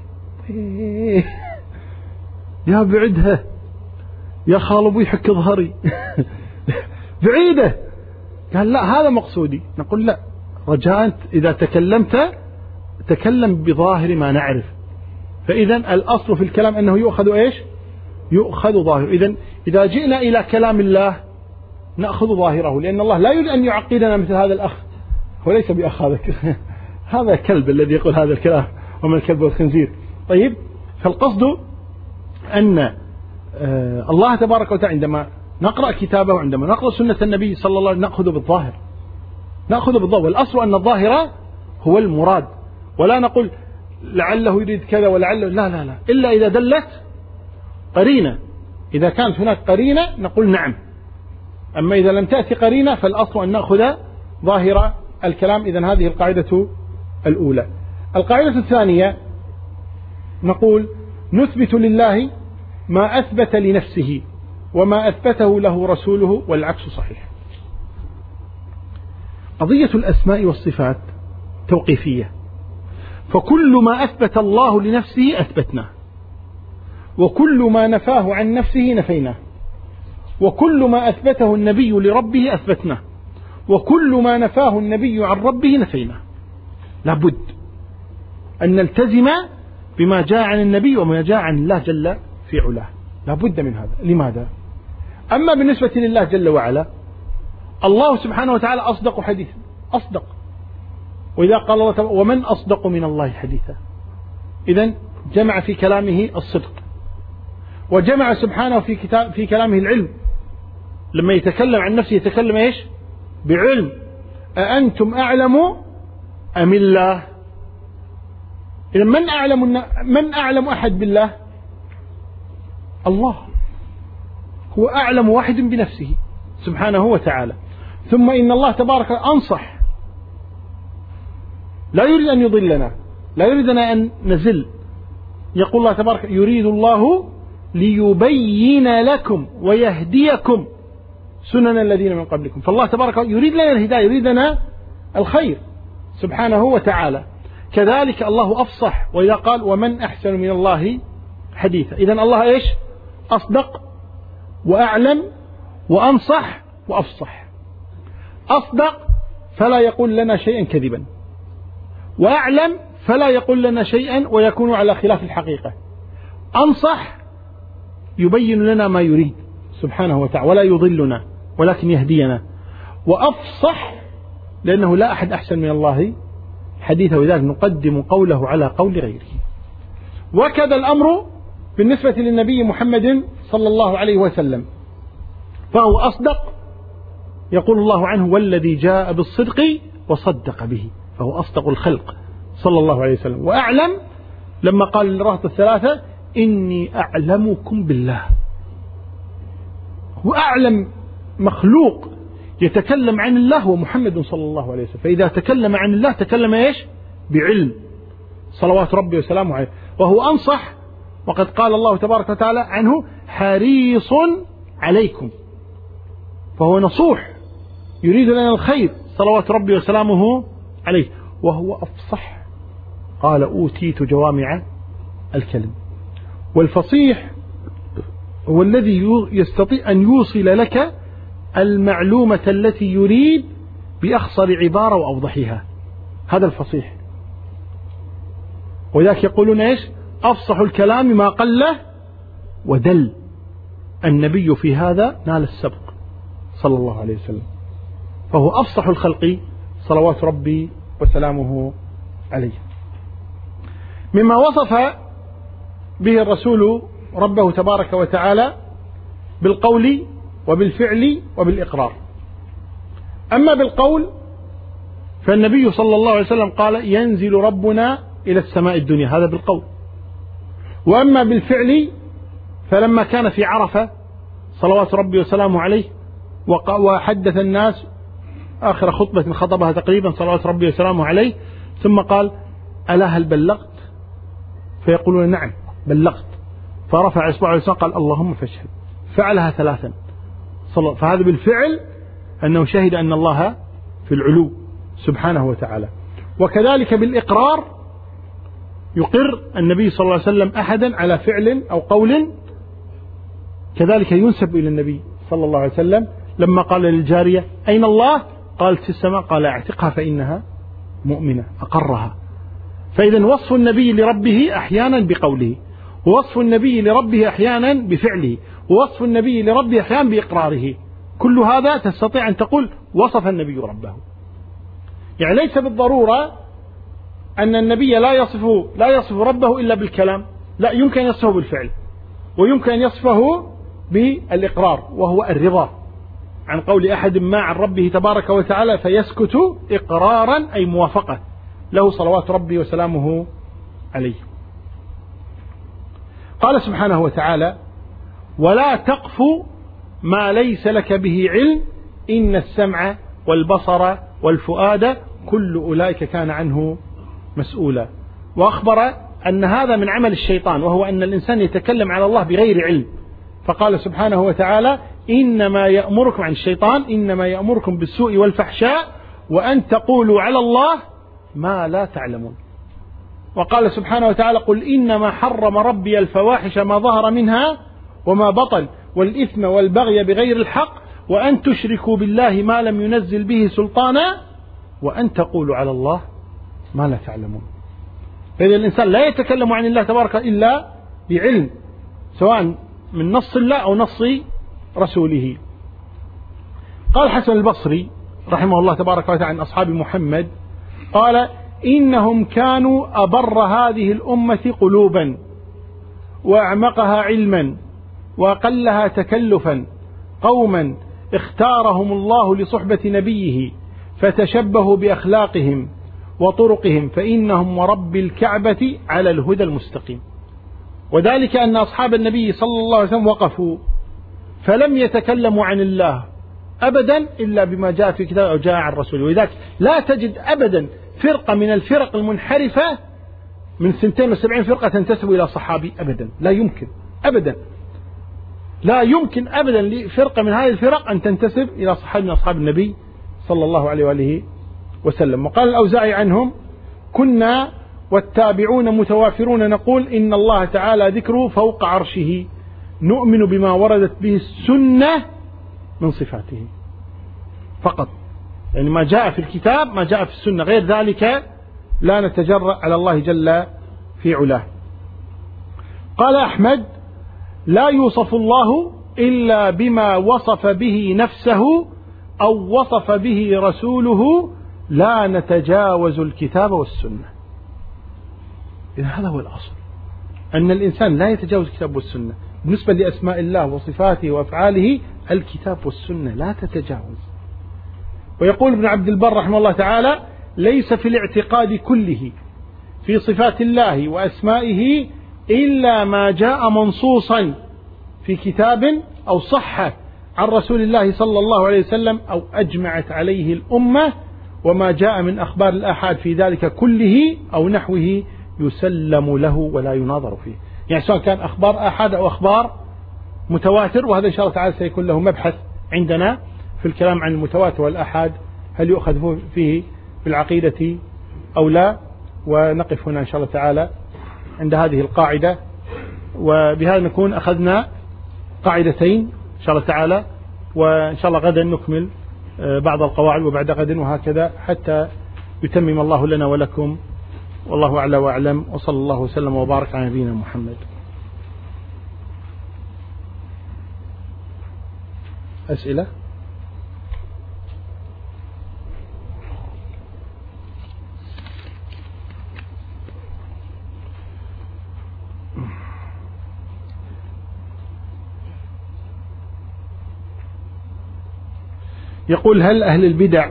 [SPEAKER 1] يا بعدها يا خالب يحك ظهري بعيدة. قال لا هذا مقصودي. نقول لا، رجاء إذا تكلمت تكلم بظاهر ما نعرف. فإذا الأصل في الكلام أنه يؤخذ إيش؟ يؤخذ ظاهر. إذا إذا جئنا إلى كلام الله نأخذ ظاهره، لأن الله لا يريد أن يعقدنا مثل هذا الأخ، هو ليس بأخ هذا هذا كلب الذي يقول هذا الكلام وما الكلب والخنزير. طيب فالقصد أن الله تبارك وتعالى عندما نقرأ كتابه وعندما نقرأ سنة النبي صلى الله عليه وسلم نأخذ بالظاهر، نأخذ بالظاهر. والأصل أن الظاهر هو المراد، ولا نقول لعله يريد كذا ولعله، لا لا لا، إلا إذا دلت قرينة. إذا كانت هناك قرينة نقول نعم، أما إذا لم تأتي قرينة فالأصل أن نأخذ ظاهر الكلام. إذن هذه القاعدة الأولى. القاعدة الثانية نقول نثبت لله ما أثبت لنفسه وما أثبته له رسوله والعكس صحيح. قضية الأسماء والصفات توقيفية، فكل ما أثبت الله لنفسه أثبتناه، وكل ما نفاه عن نفسه نفيناه، وكل ما أثبته النبي لربه أثبتناه، وكل ما نفاه النبي عن ربه نفيناه. لابد أن نلتزم بما جاء عن النبي وما جاء عن الله جل في علاه، لابد من هذا. لماذا؟ أما بالنسبة لله جل وعلا، الله سبحانه وتعالى أصدق حديث، أصدق. وإذا قال الله تعالى ومن أصدق من الله حديثا، إذن جمع في كلامه الصدق، وجمع سبحانه في كتاب في كلامه العلم. لما يتكلم عن نفسه يتكلم إيش؟ بعلم. أأنتم أعلم أم الله؟ إذن من أعلم من أعلم أحد بالله؟ الله هو أعلم واحد بنفسه سبحانه وتعالى. ثم إن الله تبارك أنصح، لا يريد أن يضلنا، لا يريدنا أن نزل. يقول الله تبارك يريد الله ليبين لكم ويهديكم سنن الذين من قبلكم. فالله تبارك يريد لنا الهداية، يريد لنا الخير سبحانه وتعالى. كذلك الله أفصح، وإذا قال ومن أحسن من الله حديثا. إذن الله إيش؟ أصدق وأعلم وأنصح وأفصح. أصدق فلا يقول لنا شيئا كذبا، وأعلم فلا يقول لنا شيئا ويكون على خلاف الحقيقة. أنصح يبين لنا ما يريد سبحانه وتعالى ولا يضلنا ولكن يهدينا. وأفصح لأنه لا أحد أحسن من الله حديثه، وذلك نقدم قوله على قول غيره. وكذا الأمر بالنسبة للنبي محمد صلى الله عليه وسلم، فهو أصدق، يقول الله عنه والذي جاء بالصدق وصدق به، فهو أصدق الخلق صلى الله عليه وسلم. وأعلم لما قال للرهط الثلاثة إني أعلمكم بالله، وأعلم مخلوق يتكلم عن الله هو محمد صلى الله عليه وسلم. فإذا تكلم عن الله تكلم إيش؟ بعلم صلوات ربي وسلامه عليه. وهو أنصح، وقد قال الله تبارك وتعالى عنه حريص عليكم، فهو نصوح يريد لنا الخير صلوات ربي وسلامه عليه. وهو أفصح، قال أوتيت جوامع الكلم. والفصيح هو الذي يستطيع أن يوصل لك المعلومة التي يريد بأخصر عبارة وأوضحها، هذا الفصيح. وذاك يقولون إيش؟ أفصح الكلام ما قل ودل. النبي في هذا نال السبق صلى الله عليه وسلم، فهو أفصح الخلق صلوات ربي وسلامه عليه. مما وصف به الرسول ربه تبارك وتعالى بالقول وبالفعل وبالإقرار. أما بالقول فالنبي صلى الله عليه وسلم قال ينزل ربنا إلى السماء الدنيا، هذا بالقول. وأما بالفعل فلما كان في عرفة صلوات ربي وسلامه عليه وحدث الناس آخر خطبة خطبها تقريبا صلوات ربي وسلامه عليه، ثم قال ألا هل بلغت؟ فيقولون نعم بلغت. فرفع إصبعه وساق قال اللهم فاشهد، فعلها ثلاثا. فهذا بالفعل أنه شهد أن الله في العلو سبحانه وتعالى. وكذلك بالإقرار يقر النبي صلى الله عليه وسلم أحدا على فعل أو قول كذلك ينسب إلى النبي صلى الله عليه وسلم. لما قال للجارية أين الله؟ قالت في السماء، قال اعتقها فإنها مؤمنة، أقرها. فإذا وصف النبي لربه أحيانا بقوله، ووصف النبي لربه أحيانا بفعله، ووصف النبي لربه أحيانا بإقراره. كل هذا تستطيع أن تقول وصف النبي ربه. يعني ليس بالضرورة أن النبي لا يصف لا يصف ربه إلا بالكلام، لا، يمكن أن يصفه بالفعل، ويمكن أن يصفه بالإقرار، وهو الرضا عن قول أحد ما عن ربه تبارك وتعالى فيسكت إقرارا أي موافقة له صلوات ربي وسلامه عليه. قال سبحانه وتعالى ولا تقف ما ليس لك به علم إن السمع والبصر والفؤاد كل أولئك كان عنه مسؤولا. وأخبر أن هذا من عمل الشيطان، وهو أن الإنسان يتكلم على الله بغير علم. فقال سبحانه وتعالى إنما يأمركم عن الشيطان إنما يأمركم بالسوء والفحشاء وأن تقولوا على الله ما لا تعلمون. وقال سبحانه وتعالى قل إنما حرم ربي الفواحش ما ظهر منها وما بطن والإثم والبغي بغير الحق وأن تشركوا بالله ما لم ينزل به سلطانا وأن تقولوا على الله ما لا تعلمون. فإذا الإنسان لا يتكلم عن الله تبارك إلا بعلم، سواء من نص الله أو نص رسوله. قال حسن البصري رحمه الله تبارك وتعالى عن أصحاب محمد قال إنهم كانوا أبر هذه الأمة قلوبا وأعمقها علما وأقلها تكلفا، قوما اختارهم الله لصحبة نبيه فتشبهوا بأخلاقهم وطرقهم فإنهم ورب الكعبة على الهدى المستقيم. وذلك أن أصحاب النبي صلى الله عليه وسلم وقفوا فلم يتكلموا عن الله أبدا إلا بما جاء في كتاب أو جاء عن رسوله. ولذلك لا تجد أبدا فرقة من الفرق المنحرفة من سنتين وسبعين فرقة تنتسب إلى صحابي أبدا، لا يمكن أبدا، لا يمكن أبدا لفرقة من هذه الفرق أن تنتسب إلى صحابي من أصحاب النبي صلى الله عليه وآله وسلم. وقال الأوزاعي عنهم كنا والتابعون متوافرون نقول إن الله تعالى ذكره فوق عرشه نؤمن بما وردت به السنة من صفاته فقط، يعني ما جاء في الكتاب ما جاء في السنة، غير ذلك لا نتجرأ على الله جل في علاه. قال أحمد لا يوصف الله إلا بما وصف به نفسه أو وصف به رسوله لا نتجاوز الكتاب والسنة. إذن هذا هو الأصل، أن الإنسان لا يتجاوز الكتاب والسنة بالنسبة لأسماء الله وصفاته وأفعاله، الكتاب والسنة لا تتجاوز. ويقول ابن عبد البر رحمه الله تعالى ليس في الاعتقاد كله في صفات الله وأسمائه إلا ما جاء منصوصا في كتاب أو صح عن رسول الله صلى الله عليه وسلم أو أجمعت عليه الأمة، وما جاء من أخبار الآحاد في ذلك كله أو نحوه يسلم له ولا يناظر فيه. يعني سواء كان أخبار آحاد أو أخبار متواتر، وهذا إن شاء الله تعالى سيكون له مبحث عندنا في الكلام عن المتواتر والآحاد، هل يؤخذ فيه بالعقيدة أو لا. ونقف هنا إن شاء الله تعالى عند هذه القاعدة، وبهذا نكون أخذنا قاعدتين إن شاء الله تعالى، وإن شاء الله غدا نكمل بعض القواعد وبعد غد، وهكذا حتى يتمم الله لنا ولكم. والله أعلى وأعلم، وصلى الله وسلم وبارك على نبينا محمد. أسئلة؟ يقول: هل أهل البدع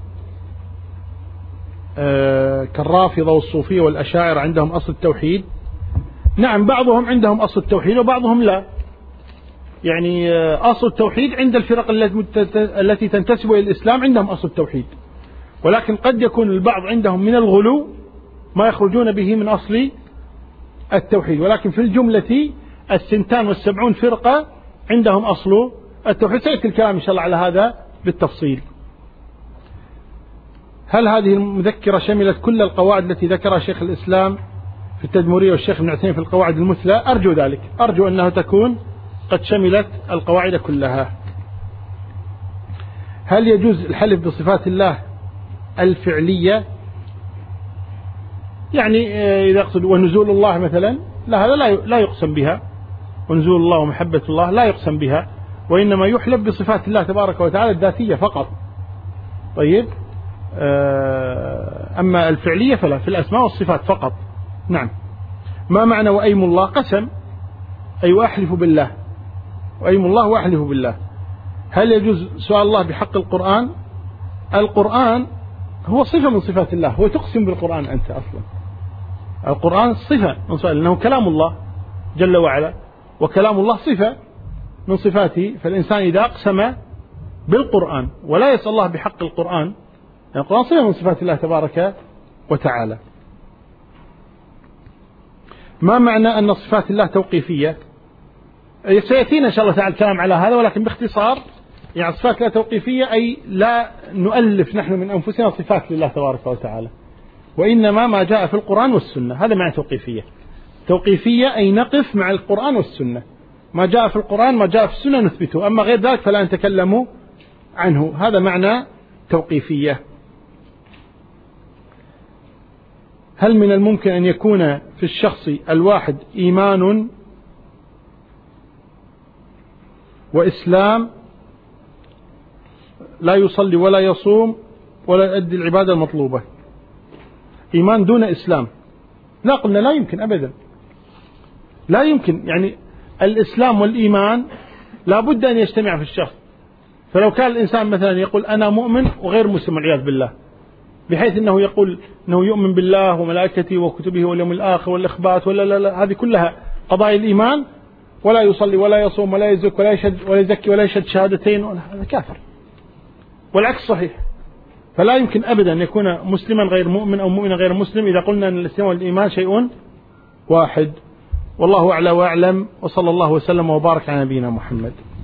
[SPEAKER 1] آه كالرافضة والصوفية والأشاعرة عندهم أصل التوحيد؟ نعم، بعضهم عندهم أصل التوحيد وبعضهم لا. يعني آه أصل التوحيد عند الفرق التي تنتسب إلى الإسلام عندهم أصل التوحيد، ولكن قد يكون البعض عندهم من الغلو ما يخرجون به من أصل التوحيد، ولكن في الجملة السنتان والسبعون فرقة عندهم أصل التوحيد. سيأتي الكلام إن شاء الله على هذا بالتفصيل. هل هذه المذكرة شملت كل القواعد التي ذكرها شيخ الإسلام في التدمرية والشيخ ابن عثيمين في القواعد المثلى؟ أرجو ذلك، أرجو أنها تكون قد شملت القواعد كلها. هل يجوز الحلف بصفات الله الفعلية؟ يعني إذا يقصد ونزول الله مثلا، لا، هذا لا يقسم بها. ونزول الله ومحبة الله لا يقسم بها، وإنما يحلف بصفات الله تبارك وتعالى الذاتية فقط. طيب، أما الفعلية فلا، في الأسماء والصفات فقط. نعم. ما معنى وأيم الله؟ قسم، أي وأحلف بالله، وأيم الله وأحلف بالله. هل يجوز سؤال الله بحق القرآن؟ القرآن هو صفة من صفات الله، هو تقسم بالقرآن أنت أصلا. القرآن صفة من صفات، لأنه كلام الله جل وعلا، وكلام الله صفة من صفاته. فالإنسان إذا أقسم بالقرآن ولا يسأل الله بحق القرآن، القرآن صفة من صفات الله تبارك وتعالى. ما معنى أن صفات الله توقيفية؟ سيأتينا إن شاء الله تعالى الكلام على هذا، ولكن باختصار، يعني صفات الله توقيفية أي لا نؤلف نحن من أنفسنا صفات لله تبارك وتعالى، وإنما ما جاء في القرآن والسنة، هذا معنى توقيفية. توقيفية أي نقف مع القرآن والسنة، ما جاء في القرآن ما جاء في السنة نثبته، أما غير ذلك فلا نتكلم عنه، هذا معنى توقيفية. هل من الممكن أن يكون في الشخص الواحد إيمان وإسلام لا يصلي ولا يصوم ولا يؤدي العبادة المطلوبة؟ إيمان دون إسلام؟ لا، قلنا لا يمكن أبدا، لا يمكن. يعني الإسلام والإيمان لا بد أن يجتمع في الشخص. فلو كان الإنسان مثلا يقول أنا مؤمن وغير مسلم والعياذ بالله، بحيث أنه يقول أنه يؤمن بالله وملائكته وكتبه واليوم الآخر والإخبات، ولا لا لا، هذه كلها قضايا الإيمان، ولا يصلي ولا يصوم ولا يزك ولا يشهد ولا يزكي ولا يشهد شهادتين، هذا كافر. والعكس صحيح، فلا يمكن أبدا أن يكون مسلما غير مؤمن أو مؤمنا غير مسلم إذا قلنا أن الإسلام والإيمان شيء واحد. والله أعلى وأعلم، وصلى الله وسلم وبارك على نبينا محمد.